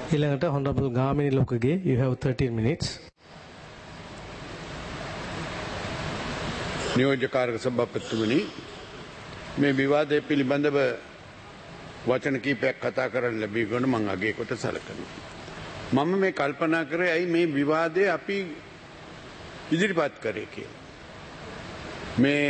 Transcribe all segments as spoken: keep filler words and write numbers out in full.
ඊළඟට Honorable Gamini Lokage, you have thirteen minutes. නියෝජ්‍යකාරක සභාපතිතුමනි මේ විවාදයේ පිළිබඳව වචන කීපයක් කතා කරන්න ලැබීගෙන මම අගය කොට සැලකනවා. මම මේ කල්පනා කරේ ඇයි මේ විවාදයේ අපි ඉදිරිපත් කරේ කියලා. මේ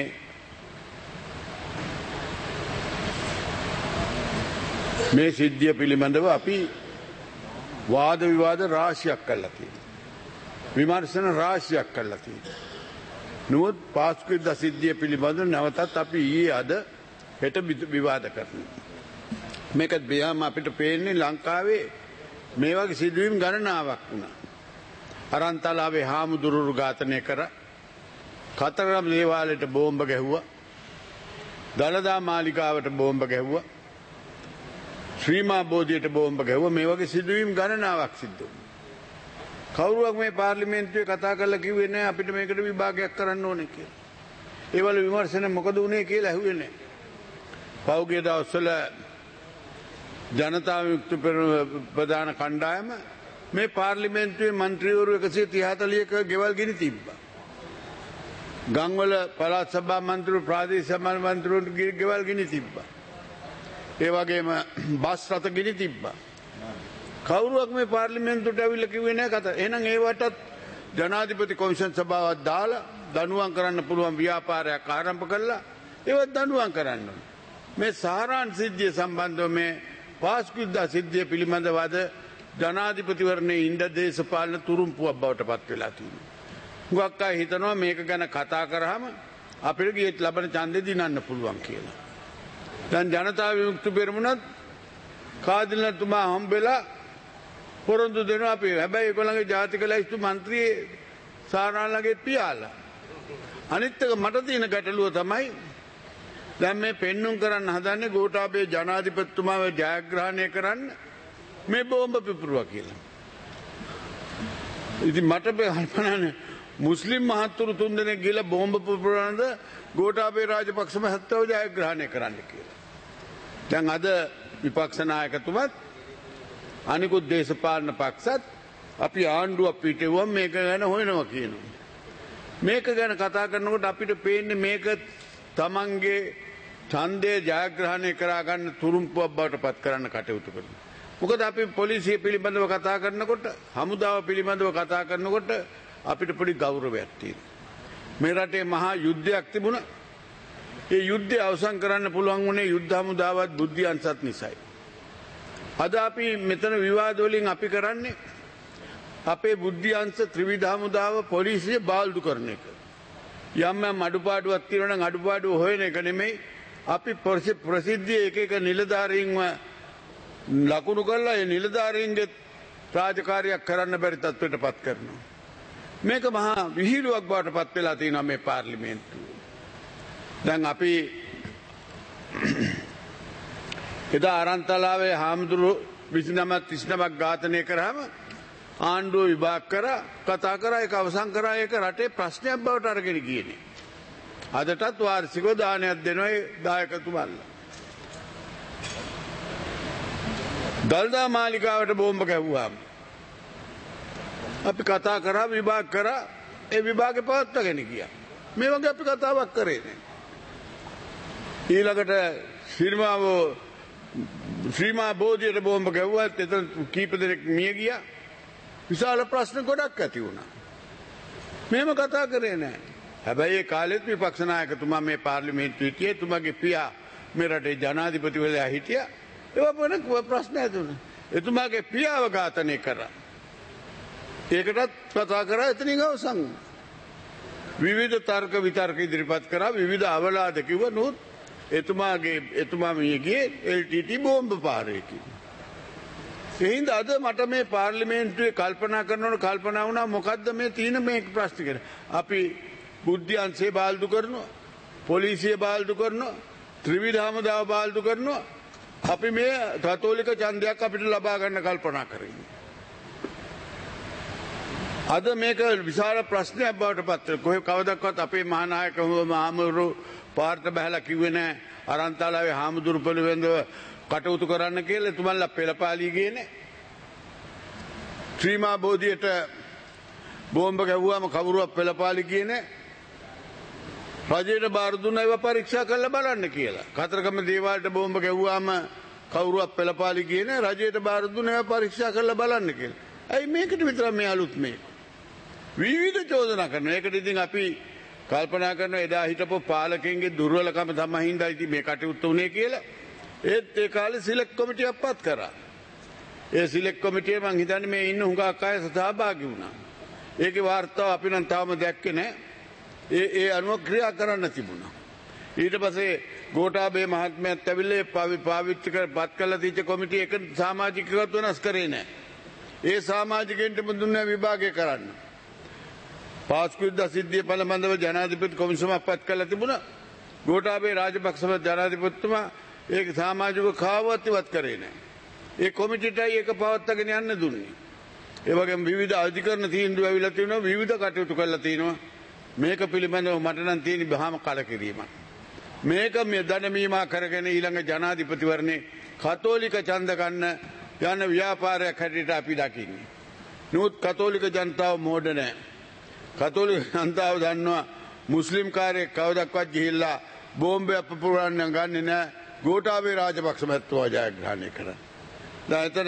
මේ සිද්ධිය පිළිබඳව අපි වාද විවාද රාශියක් කළා තියෙනවා. විමර්ශන රාශියක් කළා තියෙනවා. නමුත් පාස්කු සිද්ධිය පිළිබඳව නැවතත් අපි ඊයේ අද හෙට විවාද කරනවා. මේක බියාම අපිට පේන්නේ ලංකාවේ මේ වගේ සිදුවීම් ගණනාවක් වුණා. අරන්තලාවේ හාමුදුරුවෝ ඝාතනය කරා. කතරගම දේවාලයට බෝම්බ ගැහුවා. දළදා මාලිගාවට බෝම්බ ගැහුවා. ශ්‍රීමා බෝධියට බෝම්බ ගැහුවා. මේ වගේ සිදුවීම් ගණනාවක් සිද්ධ වුණා. කවුරුවක් මේ පාර්ලිමේන්තුවේ කතා කරලා කිව්වේ නැහැ අපිට මේකට විභාගයක් කරන්න ඕනේ කියලා. ඒවල විමර්ශන මොකද වුනේ කියලා ඇහුවේ නැහැ. පෞගේ දවස්වල ජනතා විමුක්ති ප්‍රධාන කණ්ඩායම මේ පාර්ලිමේන්තුවේ മന്ത്രിවරු එකසිය තිහ හතලිහක ගෙවල් ගිනි තිබ්බා. ගම්වල පළාත් සභා මන්ත්‍රීවරු ප්‍රාදේශීය සමාජ මන්ත්‍රීවරු ගෙවල් ගිනි තිබ්බා. ඒ වගේම බස් රථ ගිනි තිබ්බා. කවුරුවක් මේ පාර්ලිමේන්තුවට ඇවිල්ලා කිව්වේ නැහැ කතා. එහෙනම් ඒවටත් ජනාධිපති කොමිෂන් සභාවක් දාලා දඬුවම් කරන්න පුළුවන් ව්‍යාපාරයක් ආරම්භ කළා. ඒවත් දඬුවම් කරන්න ඕනේ. මේ සාරාංශ සිද්ධිය සම්බන්ධව මේ පාස්කුද්දා සිද්ධිය පිළිබඳව අද ජනාධිපතිවරණයේ ඉන්ද දේශපාලන තුරුම්පුවක් බවට පත් වෙලා තියෙනවා. හුඟක් අය හිතනවා මේක ගැන කතා කරාම අපිට ගියත් ලබන ඡන්දෙ දිනන්න පුළුවන් කියලා. දැන් ජනතා විමුක්ති පෙරමුණත් කාදිනතුමා හම්බෙලා පොරොන්දු දෙනවා අපි. හැබැයි ඒගොල්ලන්ගේ ජාතික ලැයිස්තු මන්ත්‍රී සාරාල්ලගේ පියාලා. අනිත් එක මට තියෙන ගැටලුව තමයි දැන් මේ පෙන්눔 කරන්න හදන්නේ ගෝඨාභය ජනාධිපතිතුමාව ජයග්‍රහණය කරන්න මේ බෝම්බ පිපුරුවා කියලා. ඉතින් මට කල්පනානේ මුස්ලිම් මහත්තුරු තුන්දෙනෙක් ගිහලා බෝම්බ පුපුරනද ගෝඨාභය රාජපක්ෂ මහත්තයව ජයග්‍රහණය කරන්න කියලා. දැන් අද විපක්ෂ නායකතුමත් අනිකුත් දේශපාලන පක්ෂත් අපි ආණ්ඩුවක් පිටෙවුවම මේක ගැන හොයනවා කියනවා. මේක ගැන කතා කරනකොට අපිට පේන්නේ මේක තමන්ගේ ඡන්දය ජයග්‍රහණය කරා ගන්න තුරුම්පුවක් බවට පත් කරන්න කටයුතු කරනවා. මොකද අපි පොලිසිය පිළිබඳව කතා කරනකොට, හමුදාව පිළිබඳව කතා කරනකොට අපිට පොඩි ගෞරවයක් තියෙනවා. මේ රටේ මහා යුද්ධයක් තිබුණා. ඒ යුද්ධය අවසන් කරන්න පුළුවන් වුණේ යුද්ධ හමුදාවත් බුද්ධියන්සත් නිසායි. අද අපි මෙතන විවාද වලින් අපි කරන්නේ අපේ බුද්ධියන්ස ත්‍රිවිධ හමුදාව පොලිසිය බාල්දු කරන එක. යම් යම් අඩුපාඩුවක් තියෙනවා නම් අඩුපාඩුව හොයන එක නෙමෙයි. අපි ප්‍රසිද්ධිය එක එක නිලධාරීන්ව ලකුණු කරලා ඒ නිලධාරීන්ගේ රාජකාරියක් කරන්න බැරි තත්ත්වයට පත් කරනවා. මේක මහා විහිළුවක් බවට පත් වෙලා තියෙනවා මේ පාර්ලිමේන්තුවේ. දැන් අපි එදා අරන්තලාවේ හාමුදුරුවෝ විසිනම තිස්නමක් ඝාතනය කරාම ආණ්ඩුව විභාග කරා කතා කරා ඒක අවසන් කරා ඒක රටේ ප්‍රශ්නයක් බවට අරගෙන ගියනේ. අදටත් වාර්ෂිකව දානයක් දෙනවා ඒ දායකතුමන්ලා. දළදා මාලිගාවට බෝම්බ ගැහුවාම අපි කතා කරා විභාග කරා ඒ විභාගේ පවත්වාගෙන ගියා. මේ වගේ අපි කතාවක් කරේ නෑ. ඊළඟට ශ්‍රීමාව ශ්‍රීමා බෝධියට බෝම්බ ගැහුවා. එතන කීප දෙනෙක් මිය ගියා. විශාල ප්‍රශ්න ගොඩක් ඇති වුණා. මේව කතා කරේ නෑ. හැබැයි ඒ කාලෙත් විපක්ෂ නායකතුමා මේ පාර්ලිමේන්තුවේ හිටියේ. එතුමාගේ පියා මේ රටේ ජනාධිපතිවරයා හිටියා. ඒවා වෙන ප්‍රශ්න ඇති වුණා. එතුමාගේ පියාව ඝාතනය කරා. ඒකටත් කතා කරා එතනින් අවසන්. විවිධ තර්ක විතර්ක ඉදිරිපත් කරා විවිධ අවලාද කිව්වා. නමුත් එතුමාගේ එතුමා මිය ගියේ එල් ටී ටී බෝම්බ පාරේකින්. එහෙනම් අද මට මේ පාර්ලිමේන්තුවේ කල්පනා කරනකොට කල්පනා වුණා මොකද්ද මේ තියෙන මේ ප්‍රශ්න කියලා. අපි බුද්ධියන්සේ බාල්දු කරනවා, පොලිසිය බාල්දු කරනවා, ත්‍රිවිධ හමුදාව බාල්දු කරනවා. අපි මේ කතෝලික ඡන්දයක් අපිට ලබා ගන්න කල්පනා කරන්නේ. අද මේක විශාල ප්‍රශ්නයක් බවට පත් වෙනවා. කොහේ කවදක්වත් අපේ මහානායක මහමුරු පාර්ත බහලා කිව්වේ නැහැ අරන්තලාවේ හාමුදුරු පිළිවෙඳව කටයුතු කරන්න කියලා. එතුමන්ලා පෙළපාලී ගියේ නැහැ. ශ්‍රීමා බෝධියට බෝම්බ ගැව්වාම කවුරුවක් පෙළපාලි කියන්නේ රජයට බාර දුන්නා ඒවා පරීක්ෂා කරලා බලන්න කියලා. කතරගම දේවාලයට බෝම්බ ගැව්වාම කවුරුවක් පෙළපාලි කියන්නේ රජයට බාර දුන්නා ඒවා පරීක්ෂා කරලා බලන්න කියලා. ඇයි මේකට විතර මේ අලුත් මේ විවිධ චෝදනා කරනවා. ඒකට ඉතින් අපි කල්පනා කරනවා එදා හිටපු පාලකයන්ගේ දුර්වලකම තමයි හින්දා ඉතින් මේ කටයුත්ත උනේ කියලා. ඒත් ඒ කාලේ සිලෙක්ට් කොමිටියක් පත් කරා. ඒ සිලෙක්ට් කොමිටිය මං හිතන්නේ මේ ඉන්න හුඟක් අය සහභාගී වුණා. ඒකේ වාර්තාව අපි නම් තාම දැක්කේ නැහැ. ඒ ඒ අනුව ක්‍රියා කරන්න තිබුණා. ඊට පස්සේ ගෝඨාභය මහත්මයාත් ඇවිල්ලා පාවිච්චි කරපත් කළ තීච්ච කොමිටිය එක සමාජිකවත් වෙනස් කරේ නැහැ. ඒ සමාජිකයන්ට දුන්න විභාගය කරන්න. පාස්කුද්ද සිද්ධිය පිළිබඳව ජනාධිපති කොමිසමක් පත් කළා තිබුණා. ගෝඨාභය රාජපක්ෂ ජනාධිපතිතුමා ඒක සමාජික කාවවත් ඉවත් කරේ නැහැ. ඒ කොමිටියටයි ඒක පවත්වාගෙන යන්න දුන්නේ. ඒ වගේම විවිධ අධිකරණ තීන්දුව ඇවිල්ලා තියෙනවා විවිධ කටයුතු කරලා තියෙනවා. මේක පිළිබඳව මට නම් තියෙන බහම කලකිරීමක්. මේක මේ දඩමීමා කරගෙන ඊළඟ ජනාධිපතිවරණේ කතෝලික ඡන්ද ගන්න යන ව්‍යාපාරයක් හැටියට අපි දකින්නේ. නමුත් කතෝලික ජනතාව මෝඩ නැහැ. කතෝලික ජනතාව දන්නවා මුස්ලිම් කාර්යයක් කවදක්වත් ගිහිල්ලා බෝම්බයක් පුපුරන්න ගන්නේ නැහැ. ගෝඨාභය රාජපක්ෂ මහත්මයා ජයග්‍රහණය කරා. දැන් එතන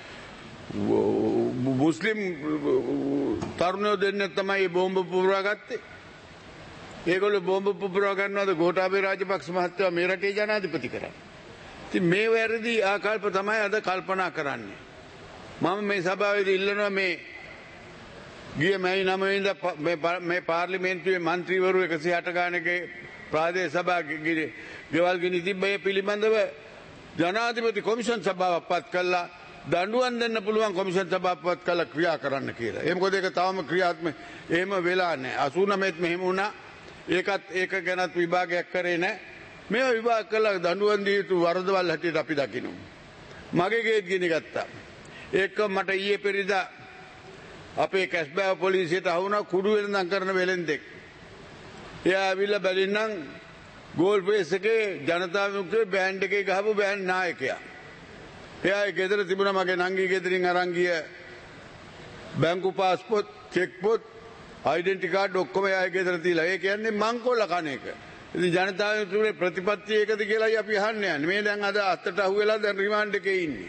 මුස්ලිම් තරුණයෝ දෙන්නේ තමයි බෝම්බ පුපුරා ගත්තේ. ඒගොල්ලෝ බෝම්බ පුපුරා ගන්නවාද ගෝඨාභය රාජපක්ෂ මහත්තයා මේ රටේ ජනාධිපති කරන්නේ. ඉතින් මේ වැරදි ආකල්ප තමයි අද කල්පනා කරන්නේ. මම මේ සභාවේදී ඉල්ලනවා මේ ගිය මැයි නවය වෙනිදා මේ පාර්ලිමේන්තුවේ മന്ത്രിවරු එකසිය අට ගානකේ ප්‍රාදේශ සභාවේ ගෙවල් ගිනි තිබ්බේ පිළිබඳව ජනාධිපති කොමිෂන් සභාවක් පත් කළා. දඬුවම් දෙන්න පුළුවන් කොමිෂන් සභාවක් පත් කළා ක්‍රියා කරන්න කියලා. ඒ මොකද ඒක තාම ක්‍රියාත්මක එහෙම වෙලා නැහැ. අසූනමෙත් මෙහෙම වුණා. ඒකත් ඒක ගැනත් විභාගයක් කරේ නැහැ. මේවා විභාග කළා දඬුවම් දී යුතු වරදවල් හැටියට අපි දකිනවා. මගේ ගේත් ගිනි ගත්තා. ඒක මට ඊයේ පෙරේදා අපේ කැස්බෑව පොලිසියට අහුණා කුඩු වෙනඳන් කරන වෙලෙන්දෙක්. එයා ඇවිල්ලා බැලින්නම් ගෝල් ෆේස් එකේ ජනතා විමුක්තියේ බෑන්ඩ් එකේ ගහපු බෑන්ඩ් නායකයා. එයා ගෙදර තිබුණා මගේ නංගි ගෙදරින් අරන් ගිය බැංකු පාස්පෝර්ට් චෙක් පොත් ඩෙන්ටි කාඩ් ඔක්කොම එයා ගෙදර තියලා. ඒ කියන්නේ මංකොල්ල කන එක. ඉතින් ජනතා විමුක්තියේ ප්‍රතිපත්තිය ඒකද කියලායි අපි අහන්නේ යන්නේ. මේ දැන් අද අතට අහුවෙලා දැන් රිමාන්ඩ් එකේ ඉන්නේ.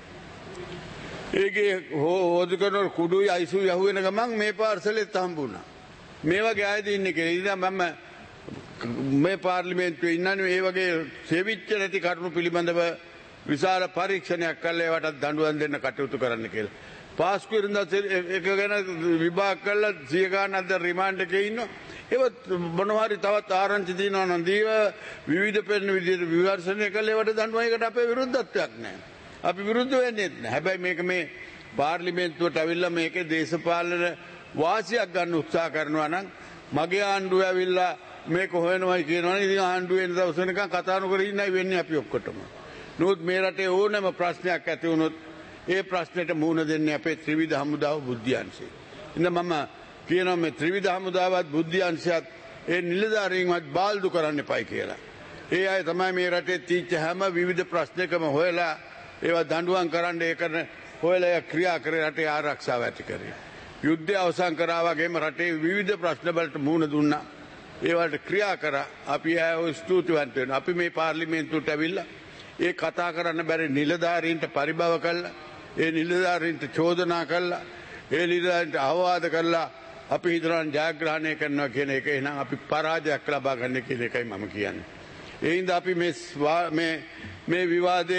ඒකේ හොද කරන කුඩුයි අයිසුයි අහුවෙන ගමන් මේ පාර්සලෙත් හම්බුණා. මේ වගේ ආයද ඉන්නේ කියලා. ඉතින් මම මේ පාර්ලිමේන්තුවේ ඉන්නන්නේ මේ වගේ සෙවිච්ච නැති කරුණු පිළිබඳව විශාල පරීක්ෂණයක් කළා ඒවට දඬුවම් දෙන්න කටයුතු කරන්න කියලා. පාස්කු ඉරින්දා එක ගැන විභාග කළා සිය ගානක් දැන් රිමාන්ඩ් එකේ ඉන්නවා. ඒවත් මොනවා හරි තවත් ආරංචි දිනනවා නම් දීව විවිධ පෙරණ විදිහට විවර්ෂණය කළා ඒවට දඬුවමකට අපේ විරුද්ධත්වයක් නැහැ. අපි විරුද්ධ වෙන්නේ නැහැ. හැබැයි මේක මේ පාර්ලිමේන්තුවට අවිල්ලා මේකේ දේශපාලන වාසියක් ගන්න උත්සාහ කරනවා නම් මගේ ආණ්ඩුව ඇවිල්ලා මේක හොයනවායි කියනවනේ. ඉතින් ආණ්ඩුව වෙන දවස් වෙනකන් කතා නොකර ඉන්නයි වෙන්නේ අපි ඔක්කොටම. නමුත් මේ රටේ ඕනෑම ප්‍රශ්නයක් ඇති වුණොත් ඒ ප්‍රශ්නෙට මුහුණ දෙන්නේ අපේ ත්‍රිවිධ හමුදාව බුද්ධ්‍යංශය. ඉතින් මම කියනවා මේ ත්‍රිවිධ හමුදාවත් බුද්ධ්‍යංශයත් ඒ නිලධාරීන්වත් බාල්දු කරන්න එපයි කියලා. ඒ අය තමයි මේ රටේ තීච්ච හැම විවිධ ප්‍රශ්නකම හොයලා ඒවා දඬුවම් කරන්න ඒ කරන හොයලා ක්‍රියා කරේ රටේ ආරක්ෂාව ඇති කරේ. යුද්ධය අවසන් කරා වගේම රටේ විවිධ ප්‍රශ්න වලට මුහුණ දුන්නා. ඒවට ක්‍රියා කරා. අපි ආයෝ ස්තුතිවන්ත වෙනවා. අපි මේ පාර්ලිමේන්තුවට ඇවිල්ලා ඒ කතා කරන්න බැරි නිලධාරීන්ට පරිභව කළා. ඒ නිලධාරීන්ට චෝදනා කළා. ඒ නිලධාරීන්ට අවවාද කළා. අපි හිතනවා ජයග්‍රහණය කරනවා කියන එක එහෙනම් අපි පරාජයක් ලබා ගන්න කියන එකයි මම කියන්නේ. ඒ හින්දා අපි මේ මේ මේ විවාදය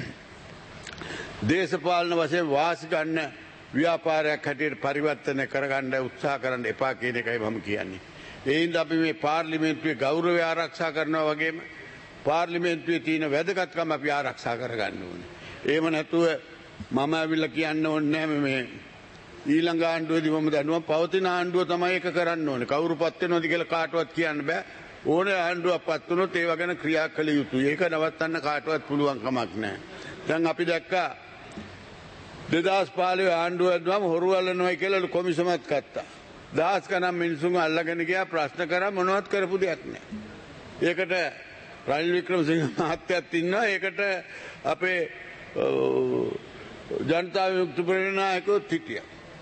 දේශපාලන වශයෙන් වාසි ගන්න ව්‍යාපාරයක් හැටියට පරිවර්තනය කරගන්න උත්සාහ කරන්න එපා කියන එකයි මම කියන්නේ. ඒ හින්දා අපි මේ පාර්ලිමේන්තුවේ ගෞරවය ආරක්ෂා කරනවා වගේම පාර්ලිමේන්තුවේ තියෙන වැදගත්කම අපි ආරක්ෂා කරගන්න ඕනේ. එහෙම නැතුව මම ඇවිල්ලා කියන්න ඕනේ නැහැ මේ ඊළඟ ආණ්ඩුවේදී මම දන්නවා පවතින ආණ්ඩුව තමයි ඒක කරන්න ඕනේ. කවුරුපත් වෙනවද කියලා කාටවත් කියන්න බෑ. ඕනේ ආණ්ඩුවක්පත් වුණොත් ඒව ගැන ක්‍රියා කළ යුතුයි. ඒක නවත්තන්න කාටවත් පුළුවන් කමක් නැහැ. දැන් අපි දැක්කා දෙදහස් පහළොව ආණ්ඩුව ඇදුවම හොරු අල්ලනවායි කියලා කොමිසමක් ගත්තා. දහස් ගණන් මිනිසුන් අල්ලගෙන ගියා ප්‍රශ්න කරා මොනවත් කරපු දෙයක් නැහැ. ඒකට රනිල් වික්‍රමසිංහ මහත්තයාත් ඉන්නවා. ඒකට අපේ ජනතා විමුක්ති පෙරමුණේ නායකයෝත් හිටියා.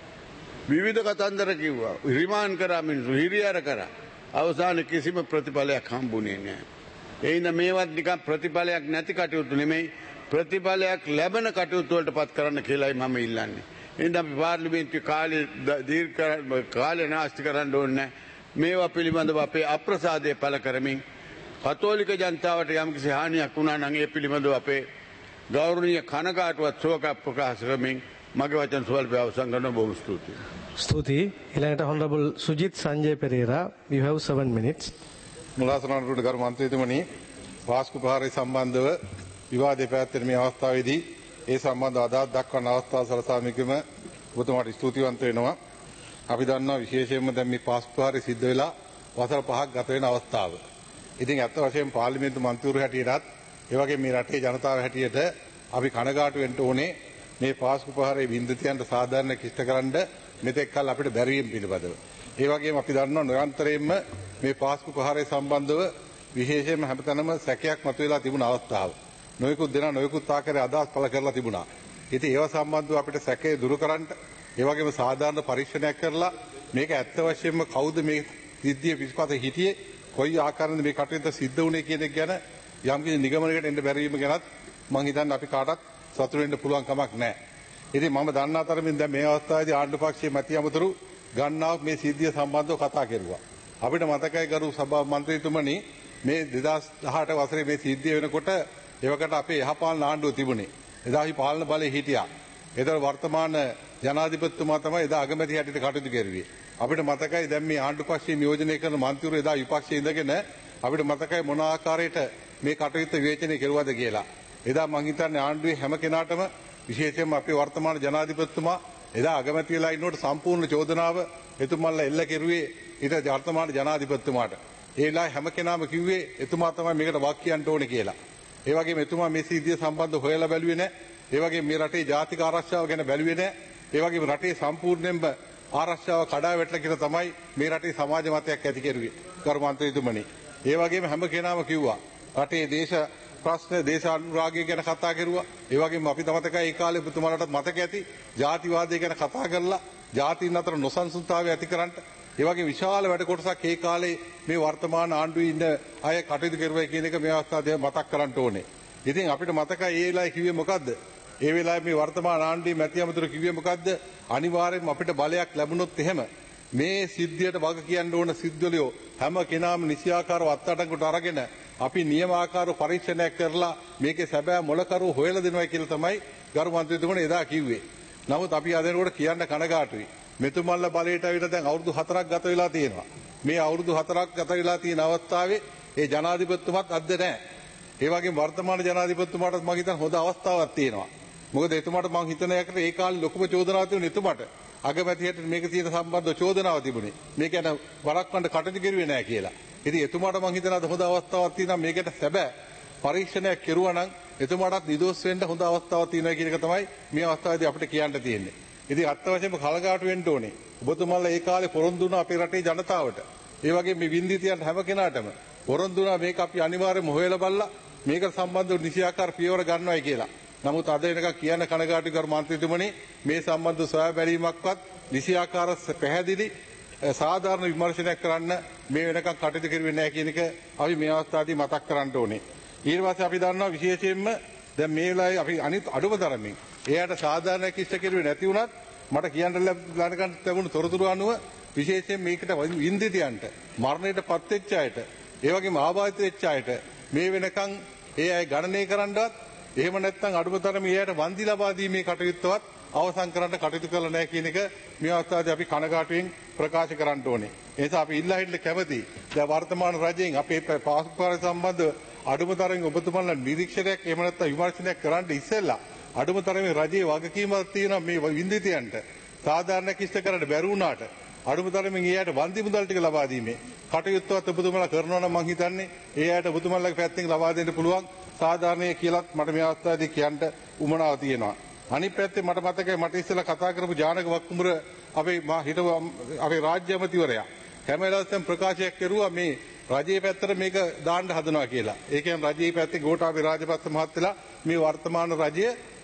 විවිධ කතන්දර කිව්වා. රිමාන්ඩ් කරා මිනිස්සු හිරියාර කරා. අවසානයේ කිසිම ප්‍රතිඵලයක් හම්බුනේ නැහැ. ඒ ඉඳ මේවත් නිකන් ප්‍රතිඵලයක් නැති කටයුතු නෙමෙයි ප්‍රතිඵලයක් ලැබෙන කටයුතු වලට පත් කරන්න කියලායි මම ඉල්ලන්නේ. එහෙනම් අපි පාර්ලිමේන්තුවේ කාලේ දීර්ඝ කාලේ නාස්ති කරන්න ඕනේ නැහැ. මේවා පිළිබඳව අපේ අප්‍රසාදය පළ කරමින් කතෝලික ජනතාවට යම්කිසි හානියක් වුණා නම් ඒ පිළිබඳව අපේ ගෞරවනීය කනගාටුවත් ශෝකයක් ප්‍රකාශ කරමින් මගේ වචන ස්වල්පය අවසන් කරන බොහොම ස්තුතියි. ස්තුතියි. ඊළඟට Honorable Sujit Sanjay Pereira, you have seven minutes. මුලාසනරුට ගරු මන්ත්‍රීතුමනි, වාස්තු ප්‍රහාරය සම්බන්ධව විවාදයේ පැවැත්වෙන මේ අවස්ථාවේදී ඒ සම්බන්ධව අදහස් දක්වන අවස්ථාව සලසාමිකම ඔබතුමාට ස්තුතිවන්ත වෙනවා. අපි දන්නවා විශේෂයෙන්ම දැන් මේ වාස්තු ප්‍රහාරය සිද්ධ වෙලා වසර පහක් ගත වෙන අවස්ථාව. ඉතින් අත් වශයෙන් පාර්ලිමේන්තු මන්ත්‍රීවරු හැටියටත් ඒ වගේ මේ රටේ ජනතාව හැටියට අපි කනගාටු වෙන්න ඕනේ මේ වාස්තු ප්‍රහාරයේ වින්දිතයන්ට සාධාරණ කිෂ්ඨකරන්න මෙතෙක් කල අපිට බැරි වීම පිළිබඳව. ඒ වගේම අපි දන්නවා නිරන්තරයෙන්ම මේ පාස්කු ප්‍රහාරය සම්බන්ධව විශේෂයෙන්ම හැමතැනම සැකයක් මතුවලා තිබුණ අවස්ථාව. නොයෙකුත් දෙනා නොයෙකුත් ආකාරයේ අදහස් පළ කරලා තිබුණා. ඉතින් ඒව සම්බන්ධව අපිට සැකය දුරු කරන්න, ඒ වගේම සාධාරණ පරීක්ෂණයක් කරලා මේක ඇත්ත වශයෙන්ම කවුද මේ සිද්ධිය පිටපත හිටියේ, කොයි ආකාරයෙන්ද මේ කටයුත්ත සිද්ධ වුණේ කියන එක ගැන යම්කිසි නිගමනයකට එන්න බැරි වීම ගැනත් මම හිතන්නේ අපි කාටවත් සතුටු වෙන්න පුළුවන් කමක් නැහැ. ඉතින් මම දන්නා තරමින් දැන් මේ අවස්ථාවේදී ආණ්ඩු පක්ෂයේ මැති අමතරු ගන්නාව මේ සිද්ධිය සම්බන්ධව කතා කෙරුවා. අපිට මතකයි ගරු සභා මන්ත්‍රීතුමනි මේ දෙදහස් දහඅට වසරේ මේ සිද්ධිය වෙනකොට එවකට අපේ යහපාලන ආණ්ඩුව තිබුණේ. එදා අපි පාලන බලයේ හිටියා. ඒතර වර්තමාන ජනාධිපතිතුමා තමයි එදා අගමැති හැටියට කටයුතු කරුවේ. අපිට මතකයි දැන් මේ ආණ්ඩු පක්ෂයේ නියෝජනය කරන මන්ත්‍රීවරු එදා විපක්ෂයේ ඉඳගෙන අපිට මතකයි මොන ආකාරයට මේ කටයුත්ත විවේචනය කෙරුවද කියලා. එදා මං හිතන්නේ ආණ්ඩුවේ හැම කෙනාටම විශේෂයෙන්ම අපේ වර්තමාන ජනාධිපතිතුමා එදා අගමැති වෙලා ඉන්නකොට සම්පූර්ණ චෝදනාව එතුමන්ලා එල්ල කෙරුවේ ඊට වර්තමාන ජනාධිපතිතුමාට. ඒ වෙලාවේ හැම කෙනාම කිව්වේ එතුමා තමයි මේකට වක් කියන්න ඕනේ කියලා. ඒ වගේම එතුමා මේ සිද්ධිය සම්බන්ධව හොයලා බැලුවේ නැහැ. ඒ වගේම මේ රටේ ජාතික ආරක්ෂාව ගැන බැලුවේ නැහැ. ඒ වගේම රටේ සම්පූර්ණයෙන්ම ආරක්ෂාව කඩා වැටලා කියලා තමයි මේ රටේ සමාජ මතයක් ඇති කෙරුවේ. ගරු මන්ත්‍රීතුමනි. ඒ වගේම හැම කෙනාම කිව්වා රටේ දේශ ප්‍රශ්න දේශ අනුරාගය ගැන කතා කරුවා. ඒ වගේම අපි මතකයි ඒ කාලේ ඔබතුමාලටත් මතක ඇති ජාතිවාදය ගැන කතා කරලා ජාතීන් අතර නොසන්සුන්තාවය ඇති කරන්න ඒ වගේ විශාල වැඩ කොටසක් ඒ කාලේ මේ වර්තමාන ආණ්ඩුවේ ඉන්න අය කටයුතු කරුවා කියන එක මේ අවස්ථාවේ මතක් කරන්න ඕනේ. ඉතින් අපිට මතකයි ඒ වෙලාවේ කිව්වේ මොකද්ද? ඒ වෙලාවේ මේ වර්තමාන ආණ්ඩුවේ මැති අමතර කිව්වේ මොකද්ද? අනිවාර්යයෙන්ම අපිට බලයක් ලැබුණොත් එහෙම මේ සිද්ධියට වග කියන්න ඕන සිද්ධවලියෝ හැම කෙනාම නිසියාකාරව අත්අඩංගුවට අරගෙන අපි නියමාකාරව පරීක්ෂණයක් කරලා මේකේ සැබෑ මොලකරුව හොයලා දෙනවා කියලා තමයි ගරු මන්ත්‍රීතුමනි එදා කිව්වේ. නමුත් අපි අදනකොට කියන්න කනගාටුයි. මෙතුමන්ලා බලයට ඇවිල්ලා දැන් අවුරුදු හතරක් ගත වෙලා තියෙනවා. මේ අවුරුදු හතරක් ගත වෙලා තියෙන අවස්ථාවේ ඒ ජනාධිපතිතුමත් අද්ද නැහැ. ඒ වගේම වර්තමාන ජනාධිපතිතුමාටත් මම හිතන හොඳ අවස්ථාවක් තියෙනවා. මොකද එතුමාට මම හිතන එකට ඒ කාලේ ලොකුම චෝදනාවක් තිබුණේ එතුමාට. අගමැතියට මේක තියෙන සම්බන්ධ චෝදනාවක් තිබුණේ. මේක යන වරක්වන්න කටයුතු කරුවේ නැහැ කියලා. ඉතින් එතුමාට මම හිතනවා හොඳ අවස්ථාවක් තියෙනවා මේකට සැබෑ පරීක්ෂණයක් කෙරුවා නම් එතුමාටත් නිදොස් වෙන්න හොඳ අවස්ථාවක් තියෙනවා කියන එක තමයි මේ අවස්ථාවේදී අපිට කියන්න තියෙන්නේ. ඉතින් අත්වශයෙන්ම කලකාටු වෙන්න ඕනේ. ඔබතුමාලා ඒ කාලේ පොරොන්දු වුණා අපේ රටේ ජනතාවට. ඒ වගේම මේ වින්දිතියන්ට හැම කෙනාටම පොරොන්දු වුණා මේක අපි අනිවාර්යයෙන්ම හොයලා බලලා මේකට සම්බන්ධව නිසියාකාර පියවර ගන්නවායි කියලා. නමුත් අද වෙනකන් කියන්න කනගාටු කර මන්ත්‍රීතුමනි මේ සම්බන්ධ සොයා බැලීමක්වත් නිසියාකාර පැහැදිලි සාධාරණ විමර්ශනයක් කරන්න මේ වෙනකන් කටයුතු කරුවේ නැහැ කියන එක අපි මේ අවස්ථාවේදී මතක් කරන්න ඕනේ. ඊට පස්සේ අපි දන්නවා විශේෂයෙන්ම දැන් මේ වෙලාවේ අපි අනිත් අඩුම තරමින් එයාට සාධාරණ කිෂ්ඨ කෙරුවේ නැති වුණත් මට කියන්න ලැබෙන ලැබුණු තොරතුරු අනුව විශේෂයෙන් මේකට වින්දිතියන්ට මරණයට පත් වෙච්ච අයට ඒ වගේම ආබාධිත වෙච්ච අයට මේ වෙනකන් ඒ අය ගණනය කරන්නවත් එහෙම නැත්නම් අඩුම තරමේ එයාට වන්දි ලබා දීමේ කටයුත්තවත් අවසන් කරන්න කටයුතු කරලා නැහැ කියන එක මේ අවස්ථාවේදී අපි කනගාටුවෙන් ප්‍රකාශ කරන්න ඕනේ. ඒ නිසා අපි ඉල්ලා හිටලා කැමති දැන් වර්තමාන රජයෙන් අපේ පාස්පෝර්ට් සම්බන්ධ අඩුම තරමින් ඔබතුමාලා නිරීක්ෂණයක් එහෙම නැත්නම් විමර්ශනයක් කරන්න ඉස්සෙල්ලා අඩුම තරමේ රජයේ වගකීමක් තියෙනවා මේ වින්දිතියන්ට සාධාරණ කිෂ්ඨ කරන්න බැරි වුණාට අඩුම තරමින් ඒ අයට වන්දි මුදල් ටික ලබා දීමේ කටයුත්තවත් ඔබතුමාලා කරනවා නම් මම හිතන්නේ ඒ අයට ඔබතුමාලාගේ පැත්තෙන් ලබා දෙන්න පුළුවන් සාධාරණය කියලාත් මට මේ අවස්ථාවේදී කියන්න උවමනාව තියෙනවා. අනිත් පැත්තේ මට මතකයි මට ඉස්සෙල්ලා කතා කරපු ජානක වක්කුඹුර අපේ මා හිටව අපේ රාජ්‍ය අමාත්‍යවරයා හැම වෙලාවෙම ප්‍රකාශයක් කරුවා මේ රජයේ පැත්තට මේක දාන්න හදනවා කියලා. ඒ කියන්නේ රජයේ පැත්තේ ගෝඨාභය රාජපක්ෂ මහත්තයලා මේ වර්තමාන රජය